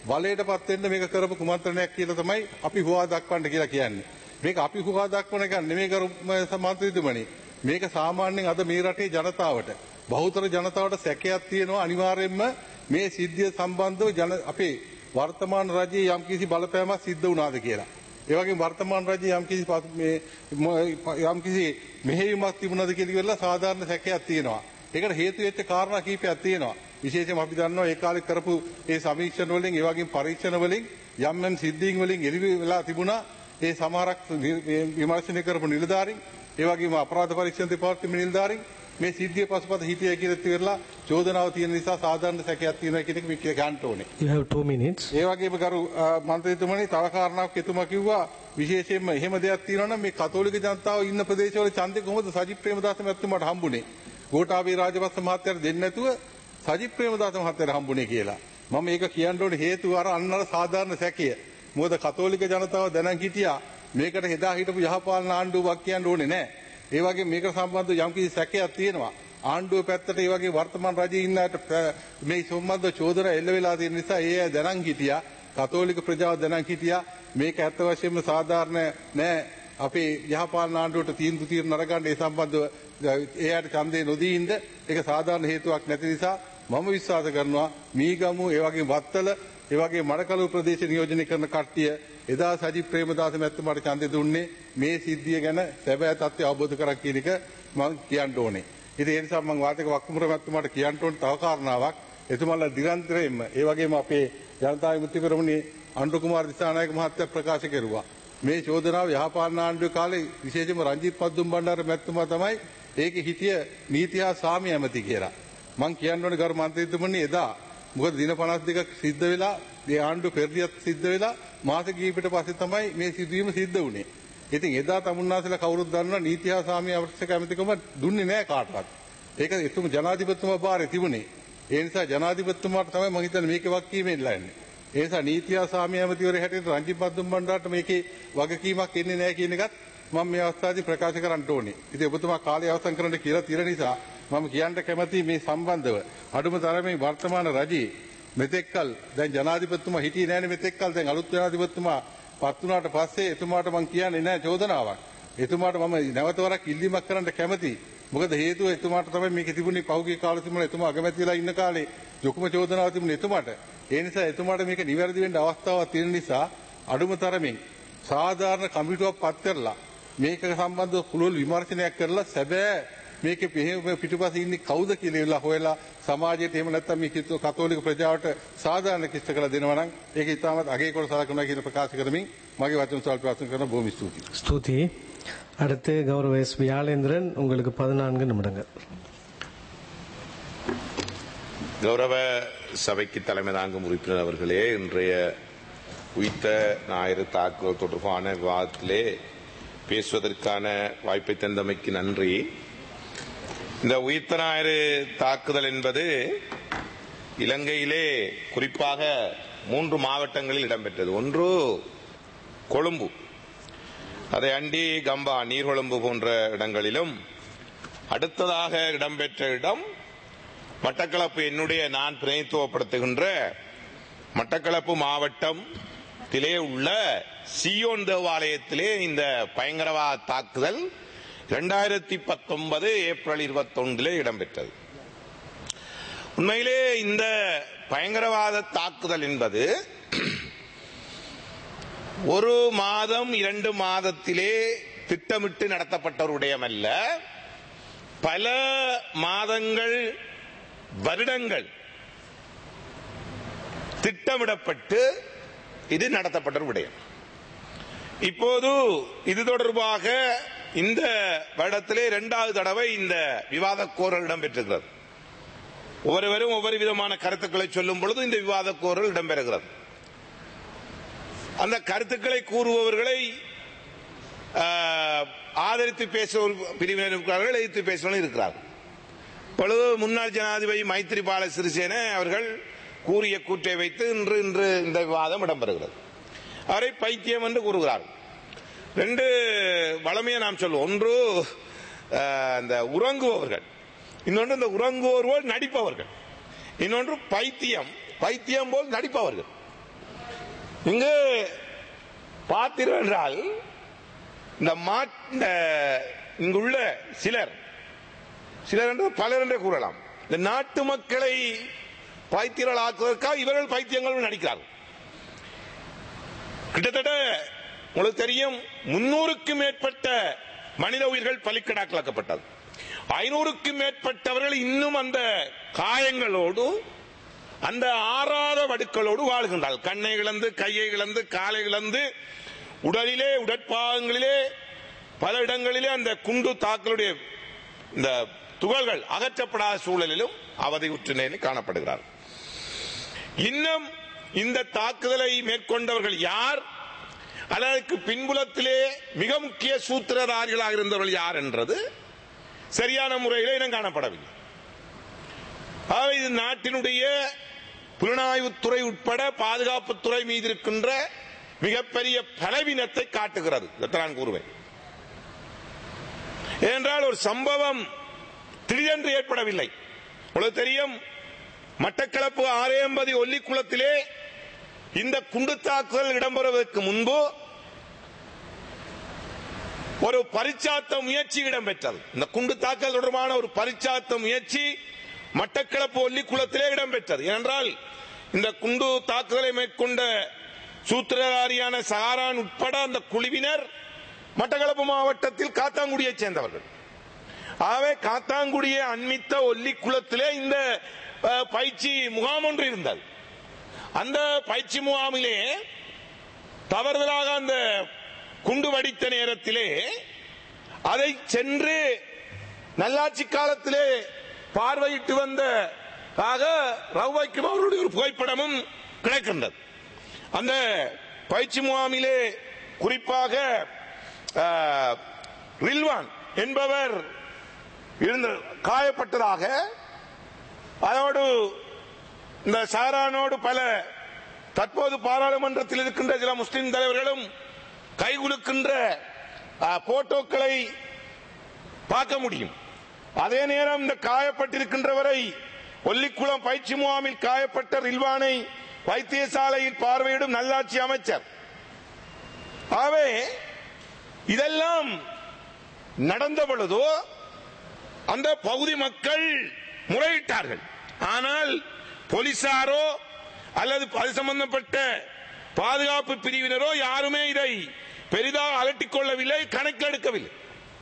බලයටපත් වෙන්න මේක කරපු කුමන්ත්‍රණයක් කියලා තමයි අපි හොවා දක්වන්න කියලා කියන්නේ. මේක අපි හොවා දක්වන එක නෙමෙයි කරු මන්ත්‍රීතුමනි. මේක සාමාන්‍යයෙන් අද මේ රටේ ජනතාවට බහුතර ජනතාවට සැකයක් තියෙනවා අනිවාර්යයෙන්ම මේ සිද්ධිය සම්බන්ධව ජන අපේ වර්තමාන රජයේ යම්කිසි බලපෑමක් සිද්ධ වුණාද කියලා. ඒ වගේම වර්තමාන රජයේ යම්කිසි මේ යම්කිසි මෙහෙයුමක් තිබුණාද කියලා ඉවරලා සාධාරණ සැකයක් තියෙනවා. ඒකට හේතු වෙච්ච කාරණා කීපයක් තියෙනවා. විශේෂයෙන්ම අපි දන්නවා ඒ කාලේ කරපු ඒ සමීක්ෂණ වලින් ඒ වගේම පරීක්ෂණ වලින් යම් යම් සිද්ධීන් වලින් එළි වෙලා තිබුණා. ඒ සමහරක් විමර්ශනය කරපු නිලධාරීන් ඒ වගේම අපරාධ පරීක්ෂණ දෙපාර්තමේන්තුවේ නිලධාරීන් මේ සිද්ධිය පසුපස හිටියයි කියලා ඉතිරලා චෝදනාව තියෙන නිසා සාධාරණ සැකයක් තියෙනවා කියන එක මේ ගන්න ඕනේ. You have two minutes. ඒ වගේම කරු මන්ත්‍රීතුමනි තව කාරණාවක් එතුමා කිව්වා විශේෂයෙන්ම එහෙම දෙයක් තියෙනවා නම් මේ කතෝලික ජනතාව ඉන්න ප්‍රදේශවල ඡන්දේ කොහොමද සජිත් ප්‍රේමදාස මැතිතුමාට හම්බුනේ? ගෝඨාභය රාජපක්ෂ මහත්තයාට දෙන්නේ නැතුව සජිත් ප්‍රේමදාස මහත්තයාට හම්බුනේ කියලා. මම මේක කියන්න ඕනේ හේතුව අර අන්නර සාධාරණ සැකය. මොකද කතෝලික ජනතාව දැනන් හිටියා මේකට එදා හිටපු යහපාලන ආණ්ඩුවක් කියන්න ඕනේ නැහැ. ඒ වගේ මේක සම්බන්ධව යම්කිසි සැකයක් තියෙනවා. ආණ්ඩුව පැත්තට ඒ වගේ වර්තමාන රජයේ ඉන්න අයට මේ සම්බන්ධ චෝදනා එල්ල වෙලා තියෙන නිසා ඒ අය දැනන් හිටියා. කතෝලික ප්‍රජාව දැනන් හිටියා. මේක ඇත්ත වශයෙන්ම සාධාරණ නෑ. අපේ යහපාලන ආණ්ඩුවට තීන්දුව తీරන අරගන්න ඒ සම්බන්ධව ඒ අයට ඡන්දේ නොදී ඉන්න ඒක සාධාරණ හේතුවක් නැති නිසා මම විශ්වාස කරනවා මීගමු ඒ වගේ වත්තල ඒ වගේ මඩකලුව ප්‍රදේශ නියෝජනය කරන කට්ටිය එදා සජිත් ප්‍රේමදාස මැතිතුමාට ඡන්දේ දුන්නේ මේ සිද්ධිය ගැන සැබෑ තත්ත්වය අවබෝධ කරගන්න කියන එක මම කියන්න ඕනේ. ඉතින් ඒ නිසා මම වාදක වක්කුමර මැතිතුමාට කියන්න ඕනේ තව කාරණාවක්. එතුමාලා නිරන්තරයෙන්ම ඒ වගේම අපේ ජනතා විමුක්ති පෙරමුණේ අනුර කුමාර දිසානායක මහත්තයා ප්‍රකාශ කෙරුවා. මේ චෝදනාව යහපාලන ආණ්ඩුවේ කාලේ විශේෂයෙන්ම රංජිත් පද්දුම් බණ්ඩාර මැතිතුමා තමයි ඒකේ හිටිය නීති හා සාමය ඇමති කියලා. මම කියන්න ඕනේ ගරු මන්ත්‍රීතුමනි එදා මොකද දින පනස් දෙකක් සිද්ධ වෙලා ඒ ආණ්ඩුව පෙරදියත් සිද්ධ වෙලා මාස කිහිපයකට පස්සේ තමයි මේ සිදුවීම සිද්ධ වුණේ. ඉතින් එදා තමුන්නාසලා කවුරුත් දන්නවා නීති හා සාමය අවශ්‍යක ඇමතිකම දුන්නේ නැහැ කාටවත්. ඒක එතුම ජනාධිපතිතුමා බාරේ තිබුණේ. ඒ නිසා ජනාධිපතිතුමාට තමයි මම හිතන්නේ මේකේ වගකීමෙන්ලා ඉන්නේ. ඒ නිසා නීති හා සාමය ඇමතිවරයා හැටියට රංජිත් පද්දුම් බණ්ඩාරට මේකේ වගකීමක් එන්නේ නැහැ කියන එකත් මම මේ අවස්ථාවේදී ප්‍රකාශ කරන්න ඕනේ. ඉතින් ඔබතුමා කාලය අවසන් කරන්න කියලා තියෙන නිසා මම කියන්න කැමතියි මේ සම්බන්ධව අඩුම තරමේ වර්තමාන රජයේ මෙතෙක්කල් දැන් ජනාධිපතිතුමා හිටියේ නැහැනේ මෙතෙක්කල් දැන් අලුත් ජනාධිපතිතුමා පත් වුණාට පස්සේ එතුමාට මම කියන්නේ නැහැ චෝදනාවක්. එතුමාට මම නැවත වරක් ඉල්ලීමක් කරන්න කැමතියි. මොකද හේතුව එතුමාට තමයි මේක තිබුණේ පහුගිය කාලෙ තිබුණා එතුමා අගමැති වෙලා ඉන්න කාලේ ලොකුම චෝදනාවක් තිබුණේ එතුමාට. ඒ නිසා එතුමාට මේක නිවැරදි වෙන්න අවස්ථාවක් තියෙන නිසා අඩුම තරමින් සාධාරණ කමිටුවක් පත් කරලා මේක සම්බන්ධව පුළුල් විමර්ශනයක් කරලා සැබෑ මේකේ පිටුපස්සේ ඉන්නේ කවුද කියලා හොයලා සමාජයට එහෙම නැත්නම් මේ කතෝලික ප්‍රජාවට සාධාරණ කිස්ත කරලා දෙනවා නම් ඒක ඉතාමත් අගය කොට සලකනවා කියන ප්‍රකාශ කරමින් මගේ වචන සල්ප අවසන් කරන බොහොම ස්තුතියි. ஸ்துதி. அடுத்து கௌரவ எஸ் வியாழேந்திரன், உங்களுக்கு பதினான்கு நிமிடங்கள். கௌரவ சபைக்கு தலைமை தாங்கும் உறுப்பினர் அவர்களே, இன்றைய உயிர்த்த ஞாயிறு தாக்குதல் தொடர்பான விவாதத்திலே பேசுவதற்கான வாய்ப்பை தந்தமைக்கு நன்றி. இந்த உயிர்த்த ஞாயிறு தாக்குதல் என்பது இலங்கையிலே குறிப்பாக மூன்று மாவட்டங்களில் இடம்பெற்றது. ஒன்று கொழும்பு, அதை அண்டி கம்பா நீர்கொழும்பு போன்ற இடங்களிலும், அடுத்ததாக இடம்பெற்ற இடம் மட்டக்களப்பு, என்னுடைய நான் பிரதிநிதித்துவப்படுத்துகின்ற மட்டக்களப்பு மாவட்டத்திலே உள்ள சியோன் தேவாலயத்திலே இந்த பயங்கரவாத தாக்குதல் இரண்டாயிரத்தி பத்தொன்பது ஏப்ரல் இருபத்தி ஒன்றிலே இடம்பெற்றது. உண்மையிலே இந்த பயங்கரவாத தாக்குதல் என்பது ஒரு மாதம் இரண்டு மாதத்திலே திட்டமிட்டு நடத்தப்பட்ட ஒரு விடயமல்ல. பல மாதங்கள், வருடங்கள் திட்டமிடப்பட்டு இது நடத்தப்பட்ட ஒரு விடயம். இப்போது இது தொடர்பாக இந்த வருடத்திலே இரண்டாவது தடவை இந்த விவாத கோரல் இடம்பெற்றிருக்கிறது. ஒவ்வொருவரும் ஒவ்வொரு விதமான கருத்துக்களை சொல்லும் பொழுது இந்த விவாத கோரல் இடம்பெறுகிறது. அந்த கருத்துக்களை கூறுபவர்களை ஆதரித்து பேசுவோர் பிரிவினர் இருக்கிறார்கள், எதிர்த்து பேசுவர்கள் இருக்கிறார்கள். இப்பொழுது முன்னாள் ஜனாதிபதி மைத்ரிபால சிறிசேன அவர்கள் கூறிய கூற்றை வைத்து இன்று இன்று இந்த விவாதம் இடம்பெறுகிறது. அவரை பைத்தியம் என்று கூறுகிறார்கள். ரெண்டு வளமையை நாம் சொல்லுவோம். ஒன்று இந்த உறங்குபவர்கள், இன்னொன்று இந்த உறங்குவோர் போல் நடிப்பவர்கள், இன்னொன்று பைத்தியம், பைத்தியம் போல் நடிப்பவர்கள். இங்கு பார்த்தீர்கள் என்றால் இந்த மாட்ட இங்குள்ள சிலர் சிலர் என்று பலர் என்றே கூறலாம். இந்த நாட்டு மக்களை பைத்தியர்கள் ஆக்குவதற்காக இவர்கள் பைத்தியங்கள் நடிக்கிறார்கள். கிட்டத்தட்ட உங்களுக்கு தெரியும், முன்னூறுக்கும் மேற்பட்ட மனித உயிர்கள் பலிக்கடாக்கலாக்கப்பட்டது. ஐநூறுக்கும் மேற்பட்டவர்கள் இன்னும் அந்த காயங்களோடு அந்த ஆறாத வடுக்களோடு வாழ்கின்றார்கள். கண்ணை இழந்து, கையை இழந்து, காலை இழந்து, உடலிலே உடற்பாகங்களிலே பல இடங்களிலே அந்த குண்டு தாக்கலுடைய இந்த துகள்கள் அகற்றப்படாத சூழலிலும் அவதியுற்ற நிலையில் காணப்படுகிறார். இன்னும் இந்த தாக்குதலை மேற்கொண்டவர்கள் யார், அதற்கு பின்புலத்திலே மிக முக்கிய சூத்திரதாரிகளாக இருந்தவர்கள் யார் என்றது சரியான முறையில் இனம் காணப்படவில்லை. இது நாட்டினுடைய புலனாய்வுத்துறை உட்பட பாதுகாப்புத்துறை மீது இருக்கின்ற மிகப்பெரிய பலவீனத்தை காட்டுகிறது நான் கூறுவேன். ஏனென்றால் ஒரு சம்பவம் திடீரென்று ஏற்படவில்லை. உங்களுக்கு தெரியும், மட்டக்களப்பு ஆரையம்பதி ஒல்லிக்குளத்திலே இந்த குண்டு தாக்குதல் இடம்பெறுவதற்கு முன்பு ஒரு பரிச்சாத்த முயற்சி இடம்பெற்றது. இந்த குண்டு தாக்குதல் தொடர்பான ஒரு பரிச்சாத்த முயற்சி மட்டக்களப்பு ஒல்லிக்குளத்திலே இடம்பெற்றது. ஏனென்றால் இந்த குண்டு தாக்குதலை மேற்கொண்ட சூத்திரதாரியான சஹாரான் உட்பட அந்த குழுவினர் மட்டக்களப்பு மாவட்டத்தில் காத்தாங்குடியைச் சேர்ந்தவர்கள். ஆகவே காத்தாங்குடியை அண்மித்த ஒல்லிக்குளத்திலே இந்த பயிற்சி முகாம் ஒன்று இருந்தது. அந்த பயிற்சி முகாமிலே தவறுதலாக அந்த குண்டு வடித்த நேரத்திலே அதை சென்று நல்லாட்சி காலத்திலே பார்வையிட்டு வந்த ரவுவைக்கும் அவருடைய ஒரு புகைப்படமும் கிடைக்கின்றது. அந்த பயிற்சி முகாமிலே குறிப்பாக ரில்வான் என்பவர் இருந்த காயப்பட்டதாக, அதோடு இந்த சஹரானோடு பல தற்போது பாராளுமன்றத்தில் இருக்கின்ற சில முஸ்லிம் தலைவர்களும் கைகுலுக்கின்ற போட்டோக்களை பார்க்க முடியும். அதே நேரம் இந்த காயப்பட்டிருக்கின்றவரை ஒல்லிக்குளம் பயிற்சி முகாமில் காயப்பட்ட ரில்வானை வைத்தியசாலையில் பார்வையிடும் நல்லாட்சி அமைச்சர். ஆகவே இதெல்லாம் நடந்த பொழுதோ அந்த பகுதி மக்கள் முறையிட்டார்கள். ஆனால் போலீசாரோ அல்லது அது சம்பந்தப்பட்ட பாதுகாப்பு பிரிவினரோ யாருமே இதை பெரிதாக அலட்டிக் கொள்ளவில்லை, கணக்கெடுக்கவில்லை.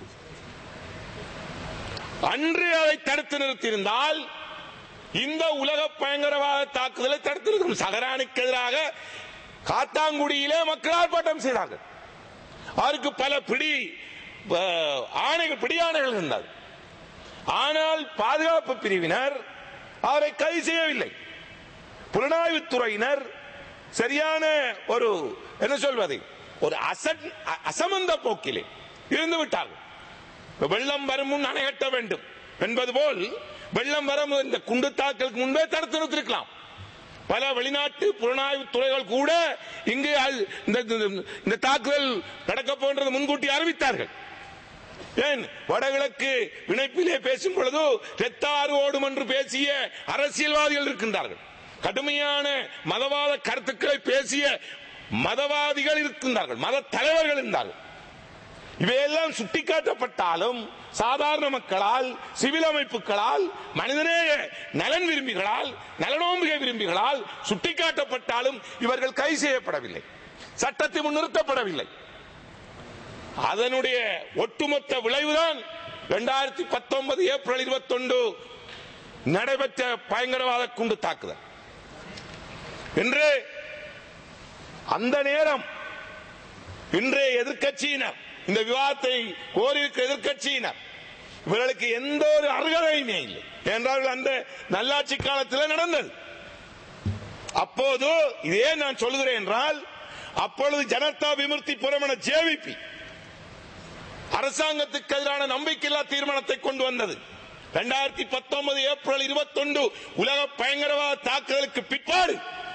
அன்று அதை தடுத்து நிறுத்தியிருந்தால் இந்த உலக பயங்கரவாத தாக்குதலை தடுத்து நிறுத்தும். சஹரானுக்கு எதிராக காத்தாங்குடியிலே மக்கள் ஆர்ப்பாட்டம் செய்தார்கள். அவருக்கு பல பிடி ஆணைகள் பிடியாணைகள் இருந்தார். ஆனால் பாதுகாப்பு பிரிவினர் அவரை கைது செய்யவில்லை. புலனாய்வுத்துறையினர் சரியான ஒரு என்ன சொல்வது ஒரு அசமந்த போக்கிலே இருந்து விட்டார்கள். வெள்ளம் வரும் முன் அணை கட்ட வேண்டும் என்பது போல் வெள்ளம் வரும் இந்த குண்டு தாக்கலுக்கு முன்பே தடுத்து நிறுத்திருக்கலாம். பல வெளிநாட்டு புலனாய்வு துறைகள் கூட இங்கு இந்த தாக்குதல் நடக்க போன்றது முன்கூட்டி அறிவித்தார்கள். ஏன் வடகிழக்கு இணைப்பிலே பேசும் பொழுது ரெத்தாறு ஓடும் என்று பேசிய அரசியல்வாதிகள் இருக்கின்றார்கள். கடுமையான மதவாத கருத்துக்களை பேசிய மதவாதிகள் இருக்கின்றார்கள், மத தலைவர்கள் இருந்தார்கள். இவையெல்லாம் சுட்டிக்காட்டப்பட்டாலும் சாதாரண மக்களால், சிவில் அமைப்புகளால், மனிதநேய நலன் விரும்பிகளால், நலனோம்பிகை விரும்பிகளால் சுட்டிக்காட்டப்பட்டாலும் இவர்கள் கைது செய்யப்படவில்லை, சட்டத்தை முன்னிறுத்தப்படவில்லை. அதனுடைய ஒட்டுமொத்த விளைவுதான் இரண்டாயிரத்தி பத்தொன்பது ஏப்ரல் இருபத்தி ஒன்று நடைபெற்ற பயங்கரவாத குண்டு தாக்குதல். என்று அந்த நேரம் இன்றைய எதிர்க்கட்சியினர், இந்த விவாதத்தை கோரியிருக்கிற எதிர்க்கட்சியினர், இவர்களுக்கு எந்த ஒரு அருகதையுமே இல்லை. என்றால் அந்த நல்லாட்சி காலத்தில் நடந்தது. அப்போது இதே நான் சொல்கிறேன் என்றால், அப்பொழுது ஜனதா விமுக்தி புரமண ஜேவிபி அரசாங்கத்துக்கு எதிரான நம்பிக்கையில்லா தீர்மானத்தை கொண்டு வந்தது. இரண்டாயிரத்தி பத்தொன்பது ஏப்ரல் இருபத்தி ஒன்று உலக பயங்கரவாத தாக்குதலுக்கு பிற்பாடு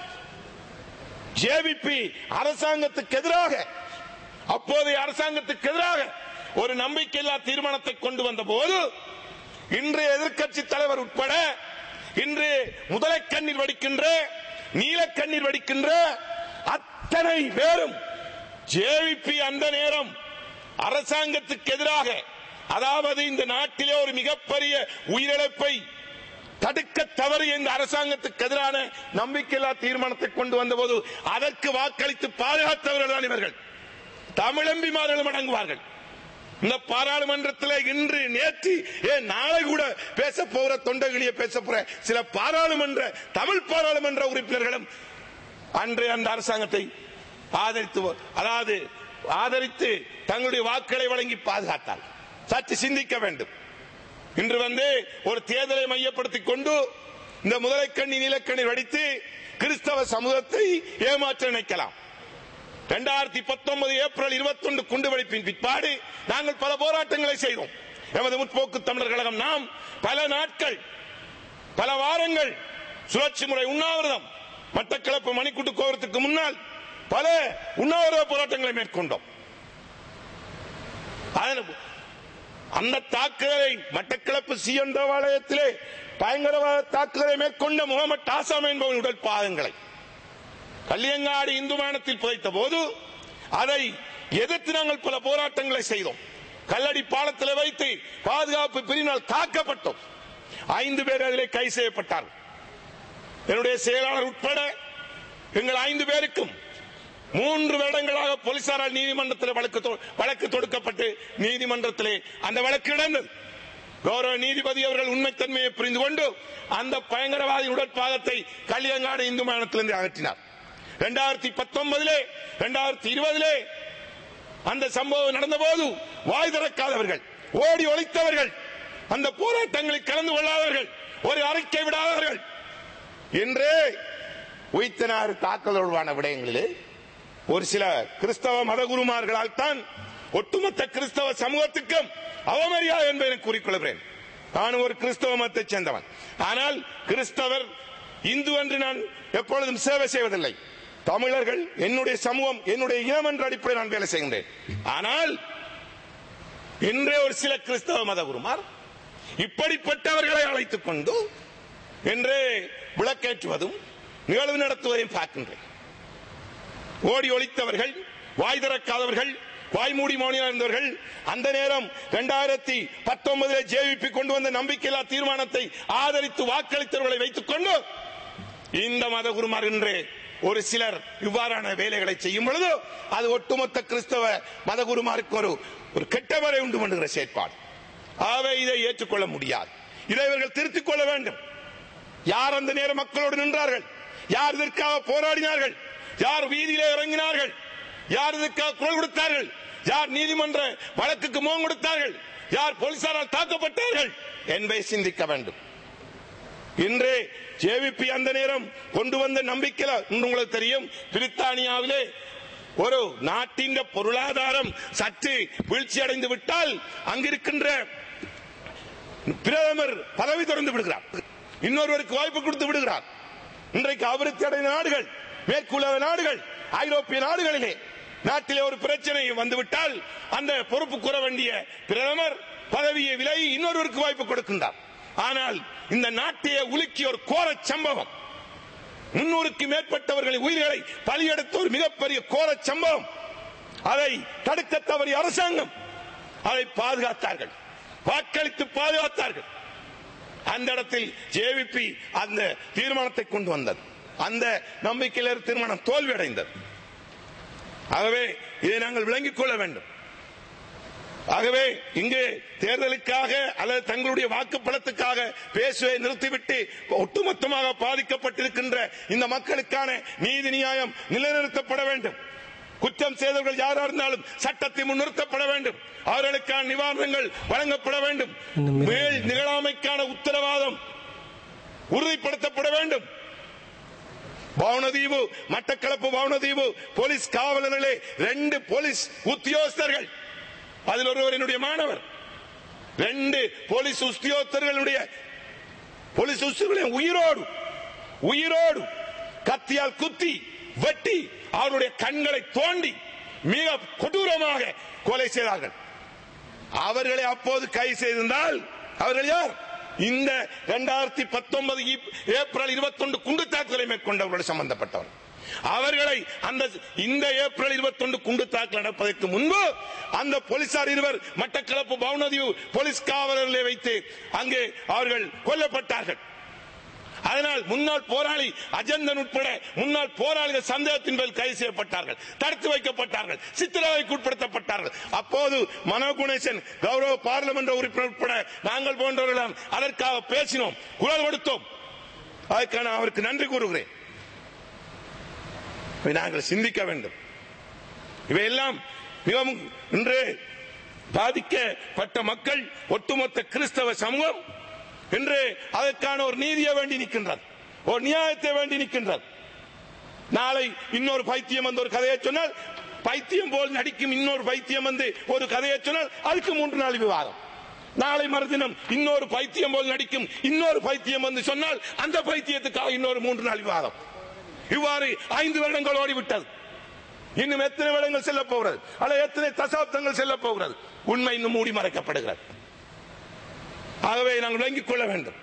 ஜேவிபி அரசாங்கத்துக்கு எதிராக, அப்போதைய அரசாங்கத்துக்கு எதிராக ஒரு நம்பிக்கையில்லா தீர்மானத்தை கொண்டு வந்த போது இன்றைய எதிர்க்கட்சி தலைவர் உட்பட இன்று முதலை கண்ணீர் வடிக்கின்ற, நீல கண்ணீர் வடிக்கின்ற அத்தனை பேரும் ஜேவிபி அந்த நேரம் அரசாங்கத்துக்கு எதிராக, அதாவது இந்த நாட்டிலே ஒரு மிகப்பெரிய உயிரிழப்பை தடுக்க தவறிய இந்த அரசாங்கத்துக்கு எதிரான நம்பிக்கையில்லா தீர்மானத்தை கொண்டு வந்தபோது அதற்கு வாக்களித்து பாதுகாத்தவர்கள் தான் இவர்கள். தமிழம்பிமார்களும் அடங்குவார்கள். இந்த பாராளுமன்றத்தில் இன்று நேற்று ஏன் நாளை கூட பேச போகிற தொண்டர்களிய பேச போற சில பாராளுமன்ற தமிழ் பாராளுமன்ற உறுப்பினர்களும் அன்று அந்த அரசாங்கத்தை ஆதரித்து, அதாவது ஆதரித்து தங்களுடைய வாக்களை வழங்கி பாதுகாத்தார். சற்று சிந்திக்க வேண்டும். இன்று வந்து ஒரு தேர்தலை மையப்படுத்திக் கொண்டு இந்த முதலைக்கண்ணி நீலக்கண்ணி வடித்து கிறிஸ்தவ சமூகத்தை ஏமாற்ற நினைக்கலாம். இரண்டாயிரத்தி பத்தொன்பது ஏப்ரல் இருபத்தி ஒன்று குண்டுவெடிப்பின் பிற்பாடு நாங்கள் பல போராட்டங்களை செய்தோம். எமது முற்போக்கு தமிழர் கழகம் நாம் பல நாட்கள் பல வாரங்கள் சுழற்சி முறை உண்ணாவிரதம் மட்டக்களப்பு மணிக்கூட்டு கோபுரத்துக்கு முன்னால் பல உண்ணாவிரத போராட்டங்களை மேற்கொண்டோம். அந்த தாக்குதலை மட்டக்களப்பு சிஎன் தேவாலயத்திலே பயங்கரவாத தாக்குதலை மேற்கொண்ட முகமது ஆசாம் என்பவன் உடல் பாகங்களை கல்லியங்காடு இந்து மானத்தில் புதைத்த போது அதை எதிர்த்து நாங்கள் பல போராட்டங்களை செய்தோம். கல்லடி பாலத்தில் வைத்து பாதுகாப்பு பிரிவினால் தாக்கப்பட்டோம். ஐந்து பேர் அதிலே கைது செய்யப்பட்டார்கள். என்னுடைய செயலாளர் உட்பட எங்கள் ஐந்து பேருக்கும் மூன்று வருடங்களாக போலீசாரால் நீதிமன்றத்தில் வழக்கு தொடுக்கப்பட்டு நீதிமன்றத்திலே அந்த வழக்கு நடந்தது. கௌரவ நீதிபதி அவர்கள் உண்மைத்தன்மையை புரிந்து கொண்டு அந்த பயங்கரவாதி உடற்பாகத்தை கல்லியங்காடு இந்து மானத்திலிருந்து அகற்றினார். இரண்டாயிரத்தி பத்தொன்பதிலே இரண்டாயிரத்தி இருபதிலே அந்த சம்பவம் நடந்த போது வாய் திறக்காதவர்கள், ஓடி ஒழித்தவர்கள், அந்த போராட்டங்களில் கலந்து கொள்ளாதவர்கள், ஒரு அறிக்கை விடாதவர்கள் என்றே உயிர்த்தனாறு தாக்கல் தொடர்பான விடயங்களிலே ஒரு சில கிறிஸ்தவ மதகுருமார்களால் தான் ஒட்டுமொத்த கிறிஸ்தவ சமூகத்துக்கும் அவமரியாதை என்பதை கூறிக்கொள்கிறேன். நான் ஒரு கிறிஸ்தவ மதத்தைச் சேர்ந்தவன். ஆனால் கிறிஸ்தவர் இந்து என்று நான் எப்பொழுதும் சேவை செய்வதில்லை. தமிழர்கள் என்னுடைய சமூகம், என்னுடைய இனம் என்ற அடிப்படையில் நான் வேலை செய்கின்றேன். ஆனால் இன்றே ஒரு சில கிறிஸ்தவ மதகுருமார் இப்படிப்பட்டவர்களை அழைத்துக் கொண்டு என்றே விளக்கேற்றுவதும் நிகழ்வு நடத்துவதையும் பார்க்கின்றேன். ஓடி ஒழித்தவர்கள், வாய் திறக்காதவர்கள், வாய்மூடி மௌனியாக இருந்தவர்கள் அந்த நேரம் இரண்டாயிரத்தி பத்தொன்பதில் ஜேவிபி கொண்டு வந்த நம்பிக்கையில்லா தீர்மானத்தை ஆதரித்து வாக்களித்தவர்களை வைத்துக் கொண்டு இந்த மதகுருமார் என்றே ஒரு சிலர் இவ்வாறான வேலைகளை செய்யும் பொழுது அது ஒட்டுமொத்த கிறிஸ்தவ மதகுருமாருக்கு ஒரு ஒரு கெட்டவரை உண்டு பண்ணுகிற செயற்பாடு. ஆகவே இதை ஏற்றுக்கொள்ள முடியாது. இதை இவர்கள் திருத்திக் கொள்ள வேண்டும். யார் அந்த நேரம் மக்களோடு நின்றார்கள், யார் இதற்காக போராடினார்கள், யார் வீதியிலே இறங்கினார்கள், யார் இதற்காக குரல் கொடுத்தார்கள், யார் நீதிமன்ற வழக்குக்கு முகம் கொடுத்தார்கள், யார் போலீசாரால் தாக்கப்பட்டார்கள் என்பதை சிந்திக்க வேண்டும். இன்றே ஜேவிபி அந்த நேரம் கொண்டு வந்த நம்பிக்கை உங்களுக்கு தெரியும். பிரித்தானியாவிலே ஒரு நாட்டின் பொருளாதாரம் சற்று வீழ்ச்சி அடைந்து விட்டால் அங்கிருக்கின்ற பிரதமர் பதவி தொடர்ந்து விடுகிறார், இன்னொருவருக்கு வாய்ப்பு கொடுத்து விடுகிறார். இன்றைக்கு அபிவிருத்தி அடைந்த நாடுகள், மேற்குலக நாடுகள், ஐரோப்பிய நாடுகளிலே நாட்டிலே ஒரு பிரச்சனை வந்துவிட்டால் அந்த பொறுப்பு கூற வேண்டிய பிரதமர் பதவியை விலகி இன்னொருவருக்கு வாய்ப்பு கொடுக்கின்றார். ஆனால் இந்த நாட்டையே உலுக்கிய ஒரு கோர சம்பவம், முன்னூறுக்கு மேற்பட்டவர்களின் உயிர்களை பலியெடுத்த ஒரு மிகப்பெரிய கோர சம்பவம், அதை தடுக்க தவறிய அரசாங்கம் அதை பாதுகாத்தார்கள், வாக்களித்து பாதுகாத்தார்கள். அந்த இடத்தில் ஜேவிபி அந்த தீர்மானத்தை கொண்டு வந்தது. அந்த நம்பிக்கையில் தீர்மானம் தோல்வியடைந்தது. ஆகவே இதை நாங்கள் விளங்கிக் கொள்ள வேண்டும். ஆகவே இங்கு தேர்தலுக்காக அல்லது தங்களுடைய வாக்குப்பலத்துக்காக பேசுவதை நிறுத்திவிட்டு ஒட்டுமொத்தமாக பாதிக்கப்பட்டிருக்கின்ற இந்த மக்களுக்கான நீதி நியாயம் நிலைநிறுத்தப்பட வேண்டும். குற்றம் செய்தவர்கள் யாரா இருந்தாலும் சட்டத்தை முன்னிறுத்தப்பட வேண்டும். அவர்களுக்கான நிவாரணங்கள் வழங்கப்பட வேண்டும். மேல் நிகழாமைக்கான உத்தரவாதம் உறுதிப்படுத்தப்பட வேண்டும். பவுனதீவு, மட்டக்களப்பு பவுனதீவு போலீஸ் காவலர்களே ரெண்டு போலீஸ் உத்தியோகஸ்தர்கள், அதில் ஒருவர் என்னுடைய மாணவர், ரெண்டு போலீஸ் உத்தியோகஸ்தர்களுடைய போலீஸ் உத்தியோகஸ்தர்கள் உயிரோடு உயிரோடு கத்தியால் குத்தி வெட்டி அவருடைய கண்களை தோண்டி மிக கொடூரமாக கொலை செய்தார்கள். அவர்களை அப்போது கைது செய்திருந்தால் அவர்கள் யார்? இந்த இரண்டாயிரத்தி பத்தொன்பது ஏப்ரல் இருபத்தி ஒன்று குண்டு தாக்குதலை மேற்கொண்டவர்களோடு சம்பந்தப்பட்டவர். அவர்களை அந்த இந்த ஏப்ரல் இருபத்தி ஒன்று குண்டு தாக்கல் நடப்பதற்கு முன்பு அந்த போலீசார் இருவர் மட்டக்களப்பு பவுனதிவு போலீஸ் காவலர்களை வைத்து அங்கே அவர்கள் கொல்லப்பட்டார்கள். அதனால் முன்னாள் போராளி அஜந்தன் உட்பட முன்னாள் போராளிகள் சந்தேகத்தின் பேரில் கைது செய்யப்பட்டார்கள், தடுத்து வைக்கப்பட்டார்கள், சித்திரவதைக்கு உட்படுத்தப்பட்டார்கள். அப்போது மனோ கணேசன் கௌரவ பாராளுமன்ற உறுப்பினர் உட்பட நாங்கள் போன்றவர்கள் அதற்காக பேசினோம், குரல் கொடுத்தோம். அதற்கான அவருக்கு நன்றி கூறுகிறேன். நாங்கள் சிந்திக்க வேண்டும். இவையெல்லாம் மிகவும் இன்று பாதிக்கப்பட்ட மக்கள், ஒட்டுமொத்த கிறிஸ்தவ சமூகம் இன்று அதற்கான ஒரு நீதியை வேண்டி நிற்கின்றது, ஒரு நியாயத்தை வேண்டி நிற்கின்றது. நாளை இன்னொரு பைத்தியம் வந்து ஒரு கதையை சொன்னால், பைத்தியம் போல் நடிக்கும் இன்னொரு பைத்தியம் வந்து ஒரு கதையை சொன்னால் அதுக்கு மூன்று நாள் விவாதம். நாளை மறுதினம் இன்னொரு பைத்தியம் போல் நடிக்கும் இன்னொரு பைத்தியம் வந்து சொன்னால் அந்த பைத்தியத்துக்காக இன்னொரு மூன்று நாள் விவாதம். இவ்வாறு ஐந்து வருடங்கள் ஓடிவிட்டது. இன்னும் எத்தனை வருடங்கள் செல்ல போகிறது, அல்ல எத்தனை தசாப்தங்கள் செல்ல போகிறது? உண்மை இன்னும் மூடி மறைக்கப்படுகிறது. ஆகவே நாங்கள் விளங்கிக் கொள்ள வேண்டும்.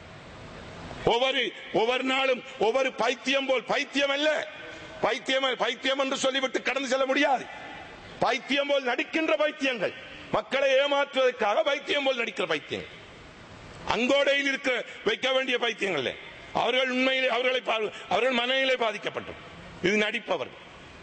ஒவ்வொரு ஒவ்வொரு நாளும் ஒவ்வொரு பைத்தியம் போல், பைத்தியம் அல்ல, பைத்தியம் பைத்தியம் என்று சொல்லிவிட்டு கடந்து செல்ல முடியாது. பைத்தியம் போல் நடிக்கின்ற பைத்தியங்கள், மக்களை ஏமாற்றுவதற்காக பைத்தியம் போல் நடிக்கிற பைத்தியங்கள், அங்கோடையில் இருக்க வைக்க வேண்டிய பைத்தியங்கள். அவர்கள் உண்மையிலே அவர்களை அவர்கள் மனநிலை பாதிக்கப்பட்டது. இது நடிப்பவர்கள்.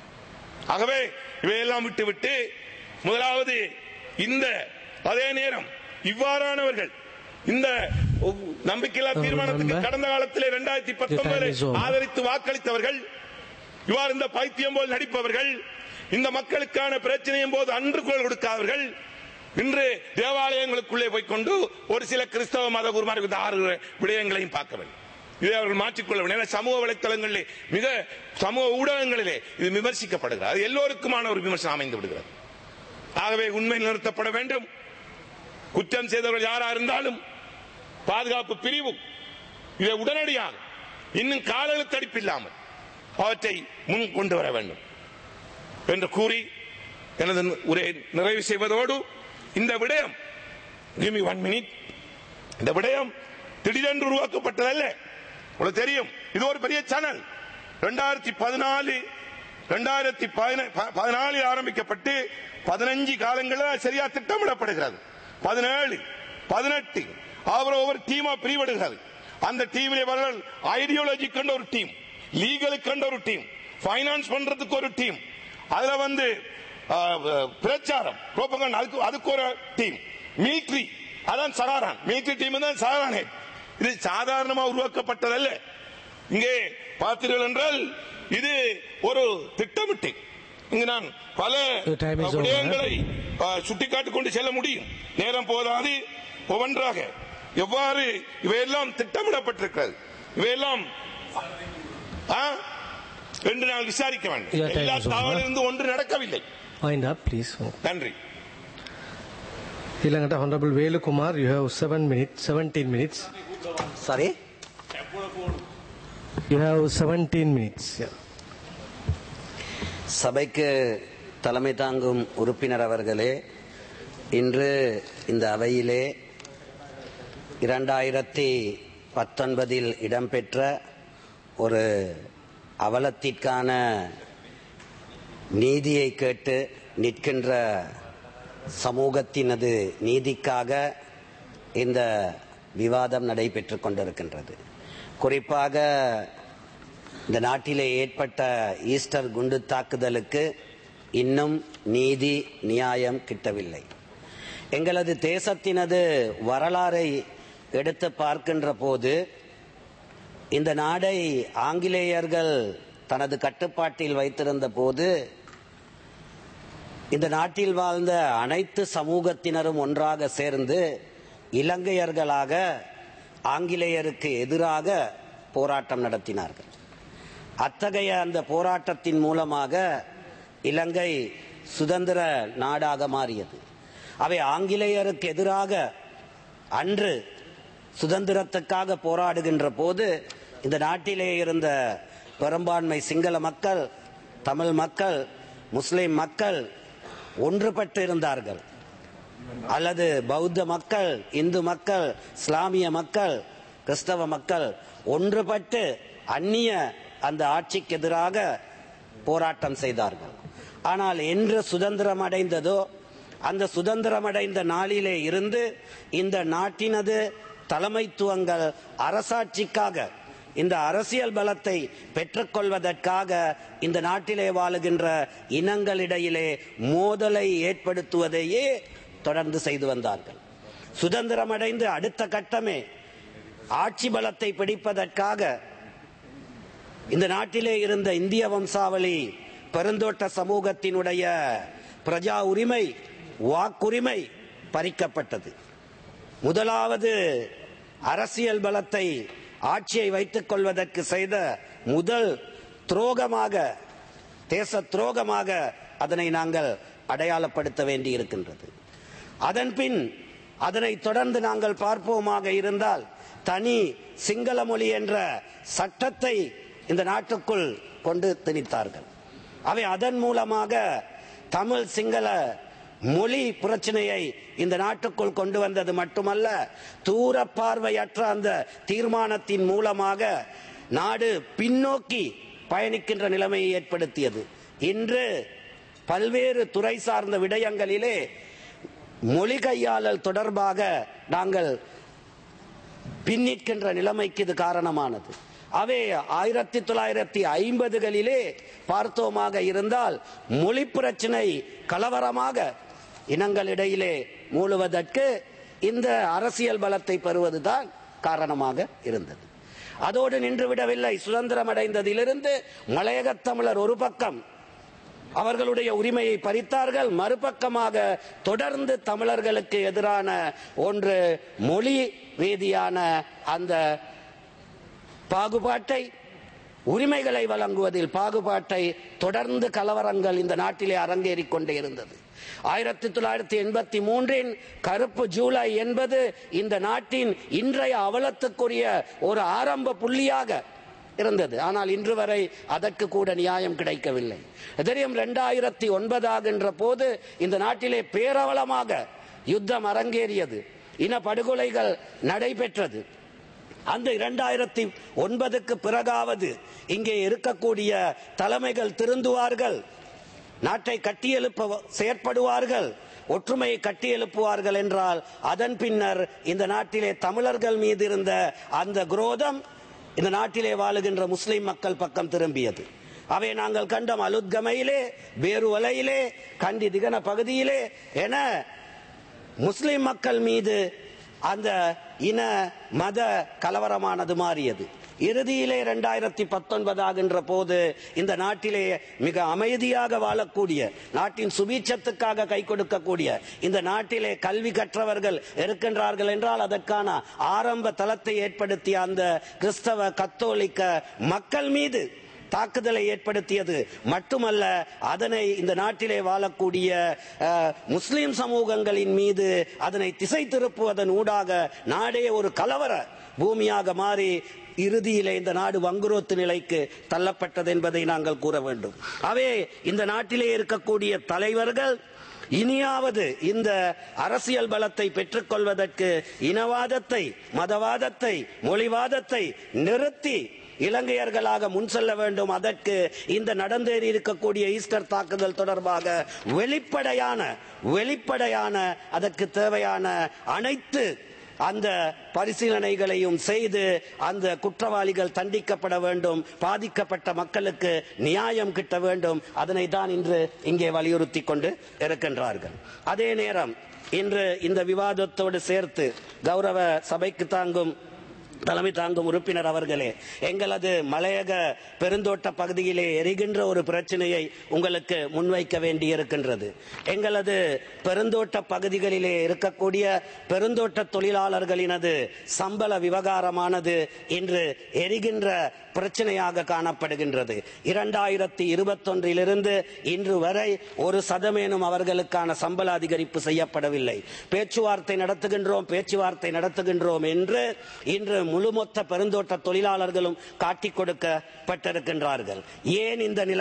ஆகவே இவையெல்லாம் விட்டுவிட்டு முதலாவது இந்த அதே நேரம் இவ்வாறானவர்கள் இந்த நம்பிக்கையில்லா தீர்மானத்துக்கு கடந்த காலத்தில் இரண்டாயிரத்தி பத்தொன்பதில் ஆதரித்து வாக்களித்தவர்கள், இவ்வாறு இந்த பைத்தியம் போல் நடிப்பவர்கள், இந்த மக்களுக்கான பிரச்சனையும் போது அன்று குரல் கொடுக்காதவர்கள், இன்று தேவாலயங்களுக்குள்ளே போய்கொண்டு ஒரு சில கிறிஸ்தவ மத குருமார்கள் ஆறு விடயங்களையும் பார்க்க வேண்டும். இதை அவர்கள் மாற்றிக்கொள்ள வேண்டும். சமூக வலைத்தளங்களிலே, மிக சமூக ஊடகங்களிலே இது விமர்சிக்கப்படுகிறது. அது எல்லோருக்குமான ஒரு விமர்சனம் அமைந்து விடுகிறது. ஆகவே உண்மை நிறுத்தப்பட வேண்டும். குற்றம் செய்தவர்கள் யாரா இருந்தாலும் பாதுகாப்பு பிரிவு இதை உடனடியாக இன்னும் கால தடுப்பில்லாமல் அவற்றை முன் கொண்டு வர வேண்டும் என்று கூறி எனது உரை நிறைவு செய்வதோடு, இந்த விடயம் ஒன் மினிட் இந்த விடயம் திடீரென்று உருவாக்கப்பட்டதல்ல. உங்களுக்கு தெரியும், இது ஒரு பெரிய சேனல். இரண்டாயிரத்தி பதினாலு இரண்டாயிரத்தி பதினாலில் ஆரம்பிக்கப்பட்டு பதினஞ்சு காலங்களில் சரியா திட்டமிடப்படுகிறது. பதினேழு பதினெட்டு அவர் ஒவ்வொரு டீமா பிரிவெடுகிறது. அந்த டீமில் அவர்கள் ஐடியாலஜி கண்ட ஒரு டீம், லீகலுக்கு கண்ட ஒரு டீம், பைனான்ஸ் பண்றதுக்கு ஒரு டீம், அதுல வந்து பிரச்சாரம் அதுக்கு அதுக்கு ஒரு டீம், மிலிட்டரி அதான் சகாரான், மிலிட்டரி டீம் தான் சகாரான். இது சாதாரணமாக உருவாக்கப்பட்டதல்ல. இங்கே பார்த்தீர்கள் என்றால் இது ஒரு திட்டமிட்டு, இங்கு நான் பல விடயங்களை சுட்டிக்காட்டிக் கொண்டு செல்ல முடியும், நேரம் போதாது. ஒவ்வொன்றாக எவ்வாறு இவையெல்லாம் திட்டமிடப்பட்டிருக்கிறது, இவையெல்லாம் என்று நான் விசாரிக்க வேண்டும். எல்லா தகவலிருந்து ஒன்று நடக்கவில்லை. நன்றி. Ilangata Honorable Velu Kumar, you have seven minutes, seventeen minutes. Sorry? You have seventeen minutes. Yeah. சபைக்கு தலைமை தாங்கும் உறுப்பினர் அவர்களே, இன்று இந்த அவையிலே இரண்டாயிரத்தி பத்தொன்பதில் இடம்பெற்ற ஒரு அவலத்திற்கான நீதியை கேட்டு நிற்கின்ற சமூகத்தினது நீதிக்காக இந்த விவாதம் நடைபெற்றுக் கொண்டிருக்கின்றது. குறிப்பாக இந்த நாட்டிலே ஏற்பட்ட ஈஸ்டர் குண்டு தாக்குதலுக்கு இன்னும் நீதி நியாயம் கிட்டவில்லை. எங்களது தேசத்தினது வரலாறை எடுத்து பார்க்கின்ற போது இந்த நாடை ஆங்கிலேயர்கள் தனது கட்டுப்பாட்டில் வைத்திருந்த போது இந்த நாட்டில் வாழ்ந்த அனைத்து சமூகத்தினரும் ஒன்றாக சேர்ந்து இலங்கையர்களாக ஆங்கிலேயருக்கு எதிராக போராட்டம் நடத்தினார்கள். அத்தகைய அந்த போராட்டத்தின் மூலமாக இலங்கை சுதந்திர நாடாக மாறியது. அவை ஆங்கிலேயருக்கு எதிராக அன்று சுதந்திரத்துக்காக போராடுகின்ற போது இந்த நாட்டிலே இருந்த பெரும்பான்மை சிங்கள மக்கள், தமிழ் மக்கள், முஸ்லிம் மக்கள் ஒன்றுபட்டு இருந்தார்கள். அல்லது பௌத்த மக்கள், இந்து மக்கள், இஸ்லாமிய மக்கள், கிறிஸ்தவ மக்கள் ஒன்றுபட்டு அந்நிய அந்த ஆட்சிக்கு எதிராக போராட்டம் செய்தார்கள். ஆனால் என்று சுதந்திரம் அடைந்ததோ அந்த சுதந்திரம் அடைந்த நாளிலே இருந்து இந்த நாட்டினது தலைமைத்துவங்கள் அரசாட்சிக்காக, இந்த அரசியல் பலத்தை பெற்றுக்கொள்வதற்காக இந்த நாட்டிலே வாழுகின்ற இனங்களிடையிலே மோதலை ஏற்படுத்துவதையே தொடர்ந்து செய்து வந்தார்கள். சுதந்திரம் அடைந்து அடுத்த கட்டமே ஆட்சி பலத்தை பிடிப்பதற்காக இந்த நாட்டிலே இருந்த இந்திய வம்சாவளி பெருந்தோட்ட சமூகத்தினுடைய பிரஜா உரிமை, வாக்குரிமை பறிக்கப்பட்டது. முதலாவது அரசியல் பலத்தை, ஆட்சியை வைத்துக் கொள்வதற்கு செய்த முதல் துரோகமாக, தேச துரோகமாக அதனை நாங்கள் அடையாளப்படுத்த வேண்டி இருக்கின்றது. அதன் பின் அதனை தொடர்ந்து நாங்கள் பார்ப்போமாக இருந்தால் தனி சிங்கள மொழி என்ற சட்டத்தை இந்த நாட்டுக்குள் கொண்டு திணித்தார்கள். அவை அதன் மூலமாக தமிழ் சிங்கள மொழி பிரச்சனையை இந்த நாட்டுக்குள் கொண்டு வந்தது மட்டுமல்ல, தூர பார்வையற்ற அந்த தீர்மானத்தின் மூலமாக நாடு பின்னோக்கி பயணிக்கின்ற நிலைமையை ஏற்படுத்தியது. இன்று பல்வேறு துறை சார்ந்த விடயங்களிலே மொழி கையாளல் தொடர்பாக நாங்கள் பின்னிற்கின்ற நிலைமைக்கு இது காரணமானது. அவை ஆயிரத்தி தொள்ளாயிரத்தி ஐம்பதுகளிலே பார்த்தோமாக இருந்தால் மொழி பிரச்சனை கலவரமாக இனங்களிடையிலே மூழுவதற்கு இந்த அரசியல் பலத்தை பெறுவதுதான் காரணமாக இருந்தது. அதோடு நின்றுவிடவில்லை. சுதந்திரம் அடைந்ததிலிருந்து மலையக தமிழர் ஒரு பக்கம் அவர்களுடைய உரிமையை பறித்தார்கள், மறுபக்கமாக தொடர்ந்து தமிழர்களுக்கு எதிரான ஒன்று மொழி ரீதியான அந்த பாகுபாட்டை, உரிமைகளை வழங்குவதில் பாகுபாட்டை தொடர்ந்து கலவரங்கள் இந்த நாட்டிலே அரங்கேறிக் கொண்டே இருந்தது. ஆயிரத்தி தொள்ளாயிரத்தி எண்பத்தி மூன்றின் கருப்பு ஜூலை என்பது இந்த நாட்டின் இன்றைய அவலத்துக்குரிய ஒரு ஆரம்ப புள்ளியாக இருந்தது. ஆனால் இன்று வரை அதற்கு கூட நியாயம் கிடைக்கவில்லை. தெரியும், இரண்டாயிரத்தி ஒன்பது ஆகின்ற போது இந்த நாட்டிலே பேரவலமாக யுத்தம் அரங்கேறியது, இன படுகொலைகள் நடைபெற்றது. அந்த இரண்டாயிரத்தி ஒன்பதுக்கு பிறகாவது இங்கே இருக்கக்கூடிய தலைமைகள் திருந்துவார்கள், நாட்டை கட்டியெழுப்ப செயற்படுவார்கள், ஒற்றுமையை கட்டியெழுப்புவார்கள் என்றால் அதன் பின்னர் இந்த நாட்டிலே தமிழர்கள் மீது இருந்த அந்த குரோதம் இந்த நாட்டிலே வாழுகின்ற முஸ்லிம் மக்கள் பக்கம் திரும்பியது. அவை நாங்கள் கண்டம் அலுத்கமையிலே, பேருவலையிலே, கண்டி திகன பகுதியிலே என முஸ்லிம் மக்கள் மீது அந்த இன மத கலவரமானது மாறியது. இறுதியிலே இரண்டாயிரத்தி பத்தொன்பது ஆகின்ற போது இந்த நாட்டிலே மிக அமைதியாக வாழக்கூடிய, நாட்டின் சுபீட்சத்துக்காக கை கொடுக்கக்கூடிய இந்த நாட்டிலே கல்வி கற்றவர்கள் இருக்கின்றார்கள் என்றால் அதற்கான ஆரம்ப தளத்தை ஏற்படுத்திய அந்த கிறிஸ்தவ கத்தோலிக்க மக்கள் மீது தாக்குதலை ஏற்படுத்தியது மட்டுமல்ல, அதனை இந்த நாட்டிலே வாழக்கூடிய முஸ்லிம் சமூகங்களின் மீது அதனை திசை திருப்புவதன் ஊடாக நாடே ஒரு கலவர பூமியாக மாறி இறுதியிலே இந்த நாடு வங்குரோத்து நிலைக்கு தள்ளப்பட்டது என்பதை நாங்கள் கூற வேண்டும். அவே இந்த நாட்டிலே இருக்கக்கூடிய தலைவர்கள் இனியாவது இந்த அரசியல் பலத்தை பெற்றுக் கொள்வதற்கு இனவாதத்தை, மதவாதத்தை, மொழிவாதத்தை நிறுத்தி இலங்கையர்களாக முன் செல்ல வேண்டும். அதற்கு இந்த நடந்தேறி இருக்கக்கூடிய ஈஸ்டர் தாக்குதல் தொடர்பாக வெளிப்படையான வெளிப்படையான அதற்கு தேவையான அனைத்து அந்த பரிசீலனைகளையும் செய்து அந்த குற்றவாளிகள் தண்டிக்கப்பட வேண்டும், பாதிக்கப்பட்ட மக்களுக்கு நியாயம் கிட்ட வேண்டும். அதனை தான் இன்று இங்கே வலியுறுத்தி கொண்டு இருக்கின்றார்கள். அதே நேரம் இன்று இந்த விவாதத்தோடு சேர்த்து கௌரவ சபைக்கு தாங்கும் தலைமை தாங்கும் உறுப்பினர் அவர்களே, எங்களது மலையக பெருந்தோட்ட பகுதியிலே எரிகின்ற ஒரு பிரச்சனையை உங்களுக்கு முன்வைக்க வேண்டி இருக்கின்றது. எங்களது பெருந்தோட்ட பகுதிகளிலே இருக்கக்கூடிய பெருந்தோட்ட தொழிலாளர்களினது சம்பள விவகாரமானது இன்று எரிகின்ற பிரச்சனையாக காணப்படுகின்றது. இரண்டாயிரத்தி இருபத்தி ஒன்றிலிருந்து இன்று வரை ஒரு சதமேனும் அவர்களுக்கான சம்பள அதிகரிப்பு செய்யப்படவில்லை. பேச்சுவார்த்தை நடத்துகின்றோம் பேச்சுவார்த்தை நடத்துகின்றோம் என்று இன்று முழுமொத்த பெருந்தோட்ட தொழிலாளர்களும் காட்டிக் கொடுக்கப்பட்டிருக்கின்றார்கள். ஏன் இந்த நிலைமை?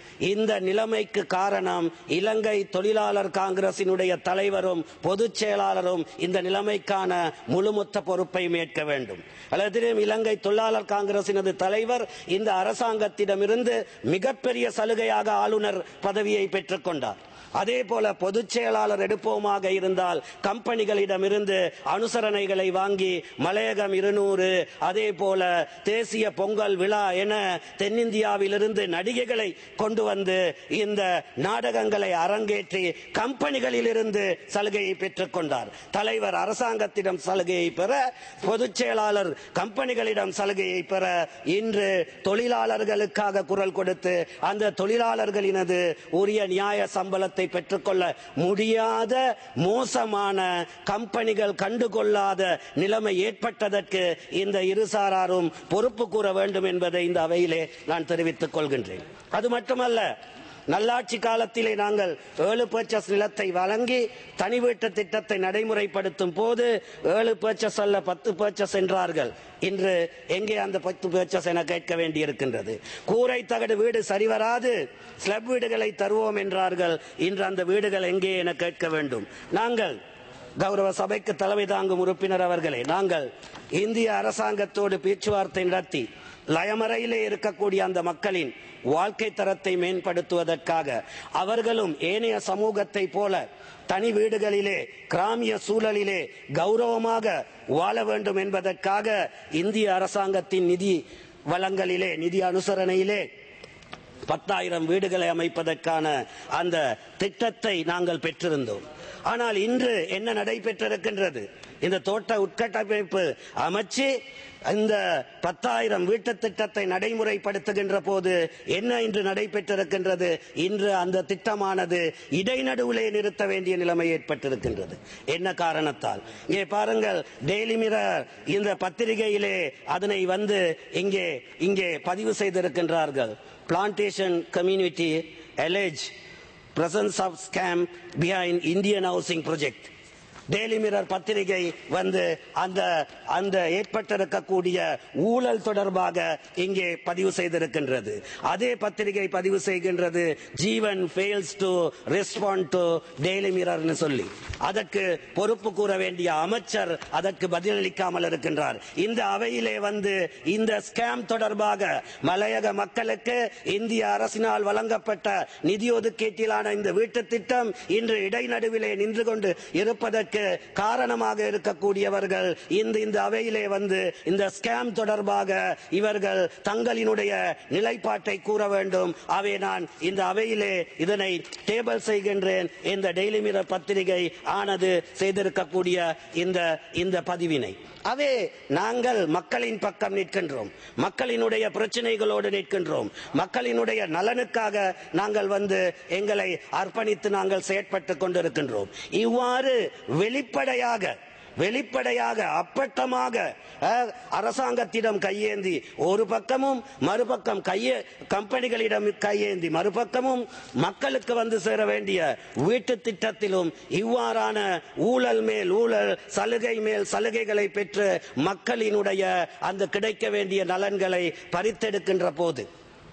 இந்த நிலைமைக்கு காரணம் இலங்கை தொழிலாளர் காங்கிரசினுடைய தலைவரும் பொதுச் செயலாளரும் இந்த நிலைமைக்கான முழுமொத்த பொறுப்பை ஏற்க வேண்டும். அல்லது இலங்கை தொழிலாளர் காங்கிரசினது தலைவர் இந்த அரசாங்கத்திடமிருந்து மிகப்பெரிய சலுகையாக ஆளுநர் பதவியை பெற்றுக் கொண்டார். அதே போல பொதுச் செயலாளர் எடுப்போமாக இருந்தால் கம்பெனிகளிடமிருந்து அனுசரணைகளை வாங்கி மலையகம் இருநூறு, அதே போல தேசிய பொங்கல் விழா என தென்னிந்தியாவிலிருந்து நடிகைகளை கொண்டு வந்து இந்த நாடகங்களை அரங்கேற்றி கம்பெனிகளில் இருந்து சலுகையை பெற்றுக் கொண்டார். தலைவர் அரசாங்கத்திடம் சலுகையை பெற, பொதுச் செயலாளர் கம்பெனிகளிடம் சலுகையை பெற, இன்று தொழிலாளர்களுக்காக குரல் கொடுத்து அந்த தொழிலாளர்களினது உரிய நியாய சம்பளத்தை பெற்றுக்கொள்ள முடியாத மோசமான கம்பெனிகள் கண்டுகொள்ளாத நிலைமை ஏற்பட்டதற்கு இந்த இருசாராரும் பொறுப்பு கூற வேண்டும் என்பதை இந்த அவையிலே நான் தெரிவித்துக் கொள்கின்றேன். அது மட்டுமல்ல, நல்லாட்சி காலத்திலே நாங்கள் ஏழு பர்ச்சஸ் நிலத்தை வழங்கி தனி வீட்டு திட்டத்தை நடைமுறைப்படுத்தும் போது ஏழு பர்ச்சஸ் அல்ல பத்து பர்ச்சஸ் என்றார்கள். இன்று எங்கே அந்த பத்து பர்ச்சஸ் என கேட்க வேண்டியிருக்கின்றது. கூரை தகடு வீடு சரிவராது, ஸ்லப் வீடுகளை தருவோம் என்றார்கள். இன்று அந்த வீடுகள் எங்கே என கேட்க வேண்டும். நாங்கள் கௌரவ சபைக்கு தலைமை தாங்கும் உறுப்பினர் அவர்களே, நாங்கள் இந்திய அரசாங்கத்தோடு பேச்சுவார்த்தை நடத்தி லயமறையிலே இருக்கக்கூடிய அந்த மக்களின் வாழ்க்கை தரத்தை மேம்படுத்துவதற்காக அவர்களும் ஏனைய சமூகத்தை போல தனி வீடுகளிலே கிராமிய சூழலிலே கௌரவமாக வாழ வேண்டும் என்பதற்காக இந்திய அரசாங்கத்தின் நிதி வளங்களிலே நிதி அனுசரணையிலே பத்தாயிரம் வீடுகளை அமைப்பதற்கான அந்த திட்டத்தை நாங்கள் பெற்றிருந்தோம். ஆனால் இன்று என்ன நடைபெற்றிருக்கின்றது? இந்த தோட்ட உட்கட்டமைப்பு அமைச்சு இந்த பத்தாயிரம் வீட்டு திட்டத்தை நடைமுறைப்படுத்துகின்ற போது என்ன இன்று நடைபெற்றிருக்கின்றது? இன்று அந்த திட்டமானது இடைநடுவிலே நிறுத்த வேண்டிய நிலைமை ஏற்பட்டிருக்கின்றது. என்ன காரணத்தால்? இங்கே பாருங்கள், டெய்லி மிரர் இந்த பத்திரிகையிலே அதனை வந்து இங்கே இங்கே பதிவு செய்திருக்கின்றார்கள். Plantation community allege presence of scam behind Indian housing project. Daily Mirror பத்திரிகை வந்து அந்த அந்த ஏற்பட்டிருக்கக்கூடிய ஊழல் தொடர்பாக இங்கே பதிவு செய்திருக்கின்றது. அதே பத்திரிகை பதிவு செய்கின்றது Jeevan fails to respond to Daily மிரர்னு சொல்லி. அதற்கு பொறுப்பு கூற வேண்டிய அமைச்சர் அதற்கு பதிலளிக்காமல் இருக்கின்றார். இந்த அவையிலே வந்து இந்த ஸ்கேம் தொடர்பாக மலையக மக்களுக்கு இந்திய அரசினால் வழங்கப்பட்ட நிதி ஒதுக்கீட்டிலான இந்த வீட்டு திட்டம் இன்று இடைநடுவிலே நின்று கொண்டு இருப்பதற்கு காரணமாக இருக்கக்கூடியவர்கள் இந்த இந்த அவையிலே வந்து இந்த ஸ்கேம் தொடர்பாக இவர்கள் தங்களினுடைய நிலைப்பாட்டை கூற வேண்டும். அவை நான் இந்த அவையிலே இதனை டேபிள் செய்கின்றேன். இந்த டெய்லி மிரர் பத்திரிகை ஆனது செய்திருக்கக்கூடிய இந்த இந்த பதிவினை அவே நாங்கள் மக்களின் பக்கம் நிற்கின்றோம், மக்களினுடைய பிரச்சனைகளோடு நிற்கின்றோம், மக்களினுடைய நலனுக்காக நாங்கள் வந்து எங்களை அர்ப்பணித்து நாங்கள் செயற்பட்டுக் கொண்டிருக்கின்றோம். இவ்வாறு வெளிப்படையாக வெளிப்படையாக அப்பட்டமாக அரசாங்கத்திடம் கையேந்தி ஒரு பக்கமும் மறுபக்கம் கையே கம்பெனிகளிடம் கையேந்தி மறுபக்கமும் மக்களுக்கு வந்து சேர வேண்டிய வீட்டு திட்டத்திலும் இவ்வாறான ஊழல் மேல் ஊழல் சலுகை மேல் சலுகைகளை பெற்று மக்களினுடைய அந்த கிடைக்க வேண்டிய நலன்களை பறித்தெடுக்கின்ற போது